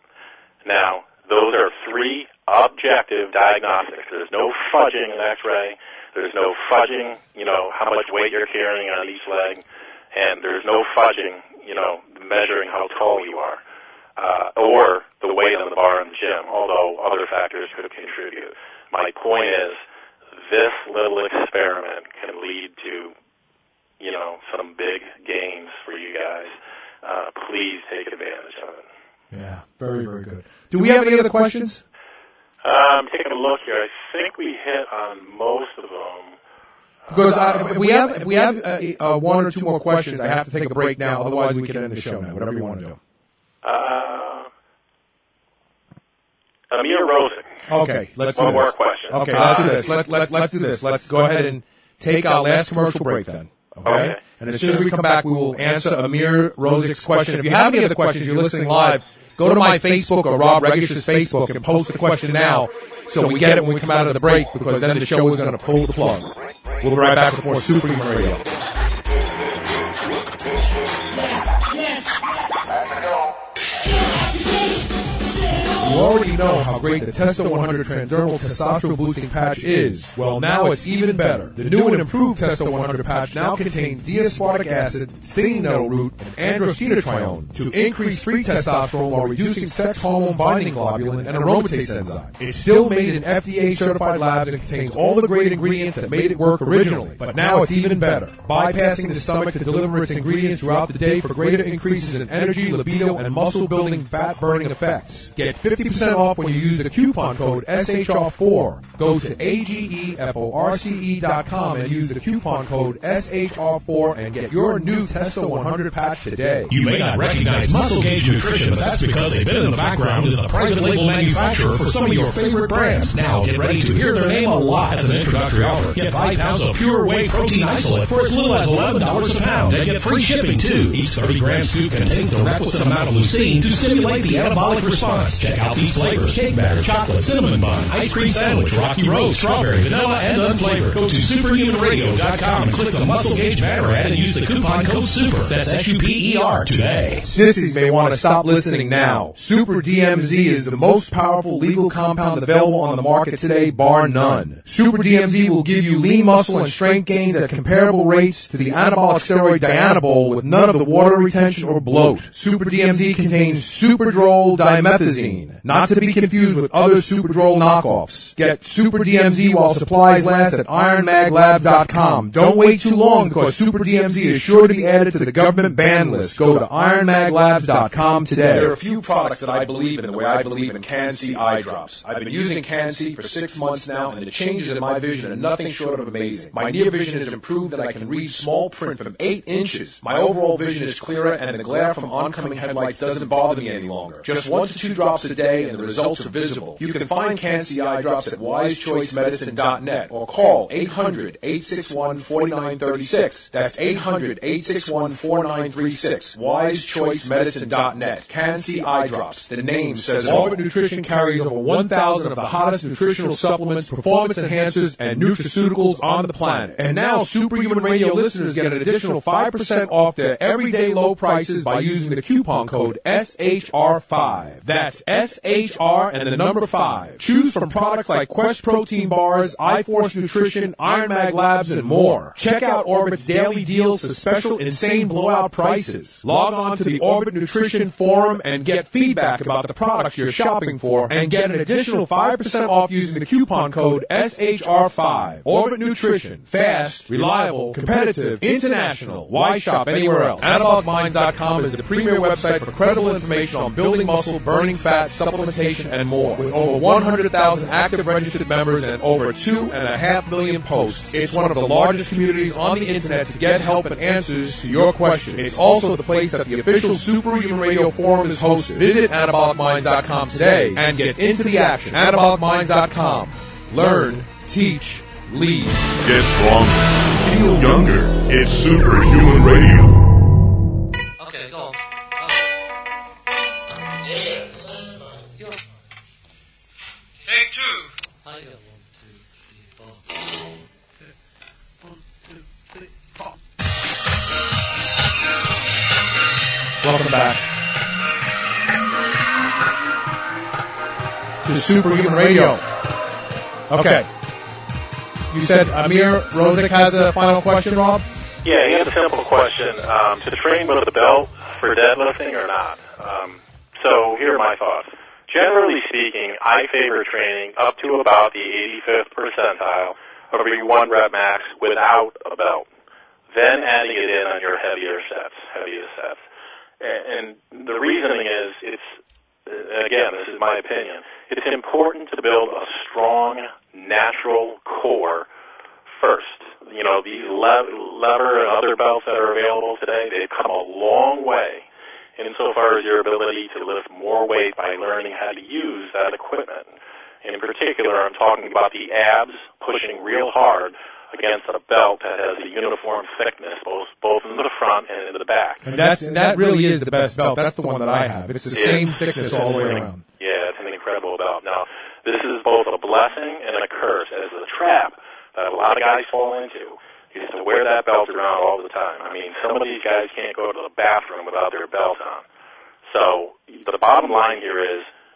[SPEAKER 3] Now, those are three objective diagnostics. There's no fudging an x-ray. There's no fudging, you know, how much weight you're carrying on each leg. And there's no fudging, you know, measuring how tall you are. Uh, or the weight on the bar in the gym, although other factors could contribute. My point is, this little experiment can lead to, you know, some big gains for you guys. Uh, please take advantage of it.
[SPEAKER 2] Yeah, very, very good. Do we have any other questions?
[SPEAKER 3] Um, taking a look here, I think we hit on most of them.
[SPEAKER 2] Because uh, if we have, if we have uh, uh, one or two more questions, I have to take a break now. Otherwise, we can end the show now. Whatever you want to do.
[SPEAKER 3] Uh, Amir Rosick.
[SPEAKER 2] Okay, let's
[SPEAKER 3] one
[SPEAKER 2] do this.
[SPEAKER 3] more question.
[SPEAKER 2] Okay, let's do this. Let, let, let's do this. Let's go ahead and take our last commercial break then. Okay?
[SPEAKER 3] Okay.
[SPEAKER 2] And as soon as we come back, we will answer Amir Rosick's question. If you have any other questions, you're listening live, go to my Facebook or Rob Regish's Facebook and post the question now so we get it when we come out of the break, because then the show is going to pull the plug. We'll be right back with more Superhuman Radio.
[SPEAKER 5] Yes. Let's go.
[SPEAKER 2] You already know how great the Testo one hundred Transdermal Testosterone Boosting Patch is. Well, now it's even better. The new and improved Testo one hundred patch now contains D-aspartic acid, stinging nettle root, and androstenedione to increase free testosterone while reducing sex hormone binding globulin and aromatase enzyme. It's still made in F D A-certified labs and contains all the great ingredients that made it work originally. But now it's even better, bypassing the stomach to deliver its ingredients throughout the day for greater increases in energy, libido, and muscle-building, fat-burning effects. Get fifty percent off when you use the coupon code S H R four. Go to A G E F O R C E dot com and use the coupon code S H R four and get your new Testo one hundred patch today.
[SPEAKER 9] You may not recognize Muscle Gauge Nutrition, but that's because they've been in the background as a private label manufacturer for some of your favorite brands. Now get ready to hear their name a lot as an introductory offer. Get five pounds of pure whey protein isolate for as little as eleven dollars a pound and get free shipping too. Each thirty gram scoop contains the requisite amount of leucine to stimulate the anabolic response. Check out these flavors: cake batter, chocolate, cinnamon bun, ice cream sandwich, rocky road, strawberry, vanilla, and unflavored. Go to superhuman radio dot com and click the Muscle Gauge banner ad and use the coupon code SUPER. That's S U P E R today.
[SPEAKER 2] Sissies may want to stop listening now. Super D M Z is the most powerful legal compound available on the market today, bar none. Super D M Z will give you lean muscle and strength gains at comparable rates to the anabolic steroid Dianabol with none of the water retention or bloat. Super D M Z contains Superdrol dimethazine, not to be confused with other Superdrol knockoffs. Get Super D M Z while supplies last at iron mag labs dot com. Don't wait too long because Super D M Z is sure to be added to the government ban list. Go to iron mag labs dot com today.
[SPEAKER 8] There are a few products that I believe in the way I believe in Can-C eye drops. I've been using Can-C for six months now, and the changes in my vision are nothing short of amazing. My near vision has improved that I can read small print from eight inches. My overall vision is clearer, and the glare from oncoming headlights doesn't bother me any longer. Just one to two drops a day, and the results are visible. You can find Can-C eye drops at wise choice medicine dot net or call eight hundred, eight six one, four nine three six. That's eight hundred, eight six one, four nine three six. wise choice medicine dot net. Can-C eye drops. The name says it all.
[SPEAKER 2] Orbit Nutrition carries over one thousand of the hottest nutritional supplements, performance enhancers, and nutraceuticals on the planet. And now Superhuman Radio listeners get an additional five percent off their everyday low prices by using the coupon code S H R five. That's S H R and the number five. Choose from products like Quest Protein Bars, iForce Nutrition, Iron Mag Labs, and more. Check out Orbit's daily deals for special insane blowout prices. Log on to the Orbit Nutrition Forum and get feedback about the products you're shopping for and get an additional five percent off using the coupon code S H R five. Orbit Nutrition. Fast, reliable, competitive, international. Why shop anywhere else? anabolic minds dot com is the premier website for credible information on building muscle, burning fat, supplementation, and more. With over one hundred thousand active registered members and over two and a half million posts, it's one of the largest communities on the internet to get help and answers to your questions. It's also the place that the official Superhuman Radio Forum is hosted. Visit anabolic minds dot com today and get into the action. anabolic minds dot com. Learn, teach, lead.
[SPEAKER 1] Get stronger. Feel younger. It's Superhuman Radio.
[SPEAKER 10] Okay, go on.
[SPEAKER 4] Yeah. Take two.
[SPEAKER 10] I got one, two, three, four. Okay. One, two, three, four.
[SPEAKER 2] Welcome back to Superhuman Radio. Okay. You said Amir Rozek has a final question, Rob?
[SPEAKER 3] Yeah, he has a simple question. Um, to train with a belt for deadlifting or not? Um, so here are my thoughts. Generally speaking, I favor training up to about the eighty-fifth percentile of your one rep max without a belt. Then adding it in on your heavier sets, heavier sets. And, and the reasoning is, it's, again, this is my opinion, it's important to build a strong, natural core first. You know, these le- lever and other belts that are available today, they've come a long way insofar as your ability to lift more weight by learning how to use that equipment. In particular, I'm talking about the abs pushing real hard against a belt that has a uniform thickness, both both in the front and in the back.
[SPEAKER 2] And that's and that really is the best belt. That's the one that I have. It's the
[SPEAKER 3] yeah,
[SPEAKER 2] same thickness all the way around.
[SPEAKER 3] Yeah, it's an incredible belt. Now, this is both a blessing and a curse, as a trap that a lot of guys fall into, is to wear that belt around all the time. I mean, some of these guys can't go to the bathroom without their belt on. So the bottom line here is,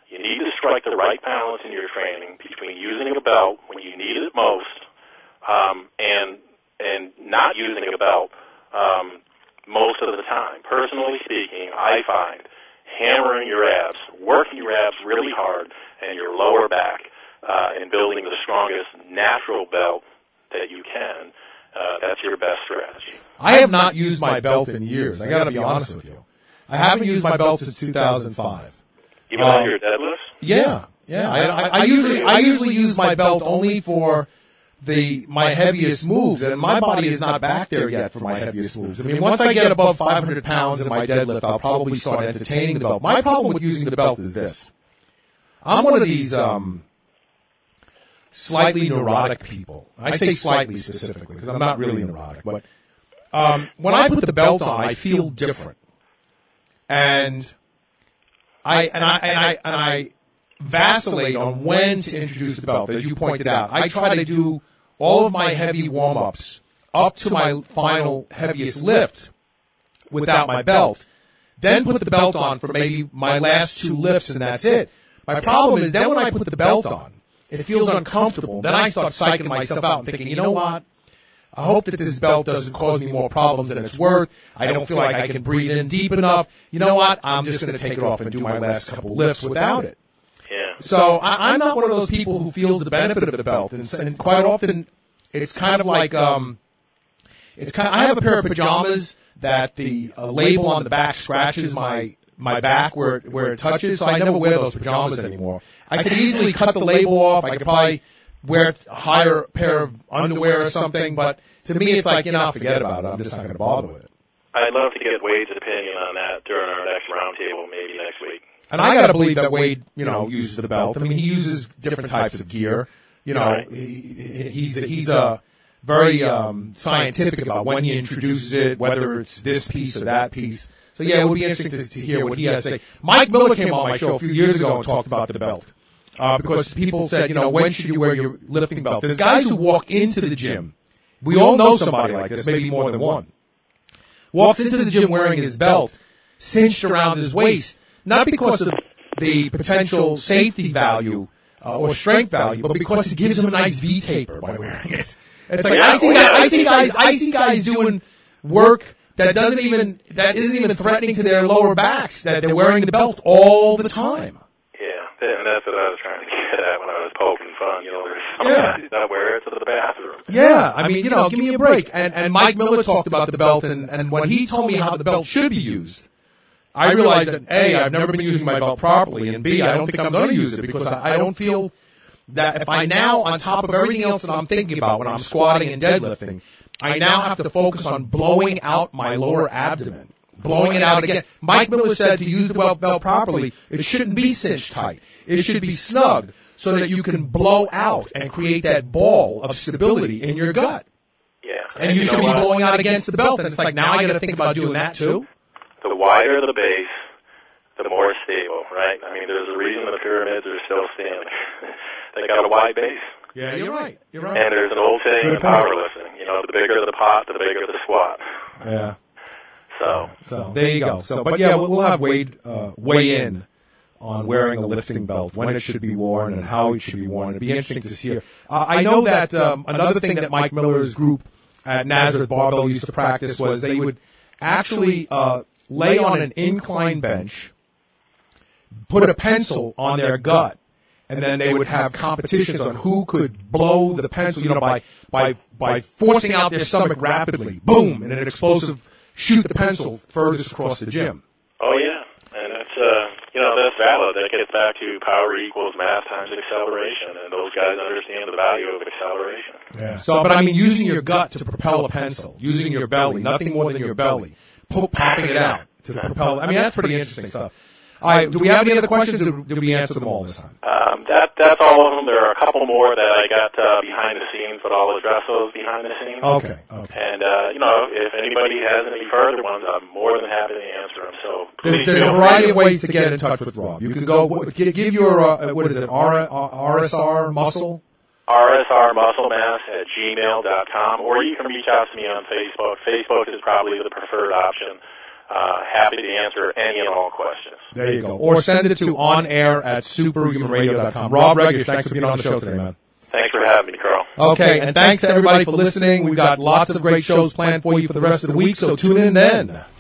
[SPEAKER 3] You need to strike the right balance in your training between using a belt when you need it most um, and and not using a belt um, most of the time. Personally speaking, I find hammering your abs, working your abs really hard, and your lower back, uh, and building the strongest natural belt that you can, uh, that's your best strategy.
[SPEAKER 2] I have not used my belt in years. I got to be honest with you. I haven't used my belt since two thousand five.
[SPEAKER 3] Even um, on your deadlifts?
[SPEAKER 2] Yeah, yeah. I, I, I usually I usually use my belt only for the my heaviest moves, and my body is not back there yet for my heaviest moves. I mean, once I get above five hundred pounds in my deadlift, I'll probably start entertaining the belt. My problem with using the belt is this. I'm one of these um, slightly neurotic people. I say slightly specifically because I'm not really neurotic, but um, when I put the belt on, I feel different. And I and I and I and I vacillate on when to introduce the belt, as you pointed out. I try to do all of my heavy warm-ups up to my final heaviest lift without my belt, then put the belt on for maybe my last two lifts, and that's it. My problem is then when I put the belt on, it feels uncomfortable. Then I start psyching myself out and thinking, you know what? I hope that this belt doesn't cause me more problems than it's worth. I don't feel like I can breathe in deep enough. You know what? I'm just going to take it off and do my last couple lifts without it.
[SPEAKER 3] Yeah.
[SPEAKER 2] So I, I'm not one of those people who feels the benefit of the belt, and, and quite often it's kind of like um, it's kind. Of, I have a pair of pajamas that the uh, label on the back scratches my my back where it, where it touches, so I never wear those pajamas anymore. I could easily cut the label off. I could probably wear a higher pair of underwear or something, but to me it's like, you know, forget about it. I'm just not going to bother with it.
[SPEAKER 3] I'd love to get Wade's opinion on that during our next roundtable, maybe next week.
[SPEAKER 2] And I got to believe that Wade, you know, uses the belt. I mean, he uses different types of gear. You know,
[SPEAKER 3] right.
[SPEAKER 2] he, he's he's a very um, scientific about when he introduces it, whether it's this piece or that piece. So yeah, it would be interesting to, to hear what he has to say. Mike Miller came on my show a few years ago and talked about the belt. Uh, because people said, you know, when should you wear your lifting belt? There's guys who walk into the gym. We all know somebody like this, maybe more than one. Walks into the gym wearing his belt, cinched around his waist, not because of the potential safety value uh, or strength value, but because it gives him a nice V-taper by wearing it. It's like, I see guys, I see guys, I see guys doing work that doesn't even, that isn't even threatening to their lower backs, that they're wearing the belt all the time.
[SPEAKER 3] And that's what I was trying to get at when I was poking fun. You know, there's some
[SPEAKER 2] Yeah.
[SPEAKER 3] guys that wear it to the bathroom.
[SPEAKER 2] Yeah, I mean, you know, give me a break. And, and Mike Miller talked about the belt, and, and when he told me how the belt should be used, I realized that, A, I've never been using my belt properly, and B, I don't think I'm going to use it because I, I don't feel that if I now, on top of everything else that I'm thinking about when I'm squatting and deadlifting, I now have to focus on blowing out my lower abdomen. Blowing it out again. Mike Miller said to use the belt, belt properly, it shouldn't be cinched tight. It should be snug so that you can blow out and create that ball of stability in your gut.
[SPEAKER 3] Yeah.
[SPEAKER 2] And you, you should be what? blowing out against the belt. And it's like, now I got to think about doing that too.
[SPEAKER 3] The wider the base, the more stable, right? I mean, there's a reason the pyramids are still standing. They got a wide base.
[SPEAKER 2] Yeah, you're right. You're right.
[SPEAKER 3] And there's an old saying in powerlifting, you know, the bigger the pot, the bigger the squat.
[SPEAKER 2] Yeah.
[SPEAKER 3] So,
[SPEAKER 2] so there you go. So, but yeah, we'll, we'll have Wade uh, weigh in on wearing a lifting belt, when it should be worn, and how it should be worn. It'd be interesting to hear. Uh, I know that um, another thing that Mike Miller's group at Nazareth Barbell used to practice was they would actually uh, lay on an incline bench, put a pencil on their gut, and then they would have competitions on who could blow the pencil, you know, by by by forcing out their stomach rapidly, boom, and an explosive shoot the pencil furthest across the gym.
[SPEAKER 3] Oh, yeah. And that's, uh, you know, that's valid. That gets back to power equals mass times acceleration, and those guys understand the value of acceleration.
[SPEAKER 2] Yeah. So, but I mean, using your gut to propel a pencil, using your belly, nothing more than your belly, popping it out to propel. I mean, that's pretty interesting stuff. All right, do we have any other questions, or did we answer them all this time?
[SPEAKER 3] Um, that, that's all of them. There are a couple more that I got uh, behind the scenes, but I'll address those behind the scenes.
[SPEAKER 2] Okay, okay.
[SPEAKER 3] And, uh, you know, if anybody has any further ones, I'm more than happy to answer them. So
[SPEAKER 2] There's, there's a variety of ways to get in touch with Rob. You can go, give, give your, uh, what is it, R, R S R muscle?
[SPEAKER 3] R S R muscle mass at gmail dot com, or you can reach out to me on Facebook. Facebook is probably the preferred option. Uh, happy to answer any and all questions.
[SPEAKER 2] There you go. Or send it to on air at superhuman radio dot com. Rob Regish, thanks for being on the show today, man.
[SPEAKER 3] Thanks for having me, Carl.
[SPEAKER 2] Okay, and thanks to everybody for listening. We've got lots of great shows planned for you for the rest of the week, so tune in then.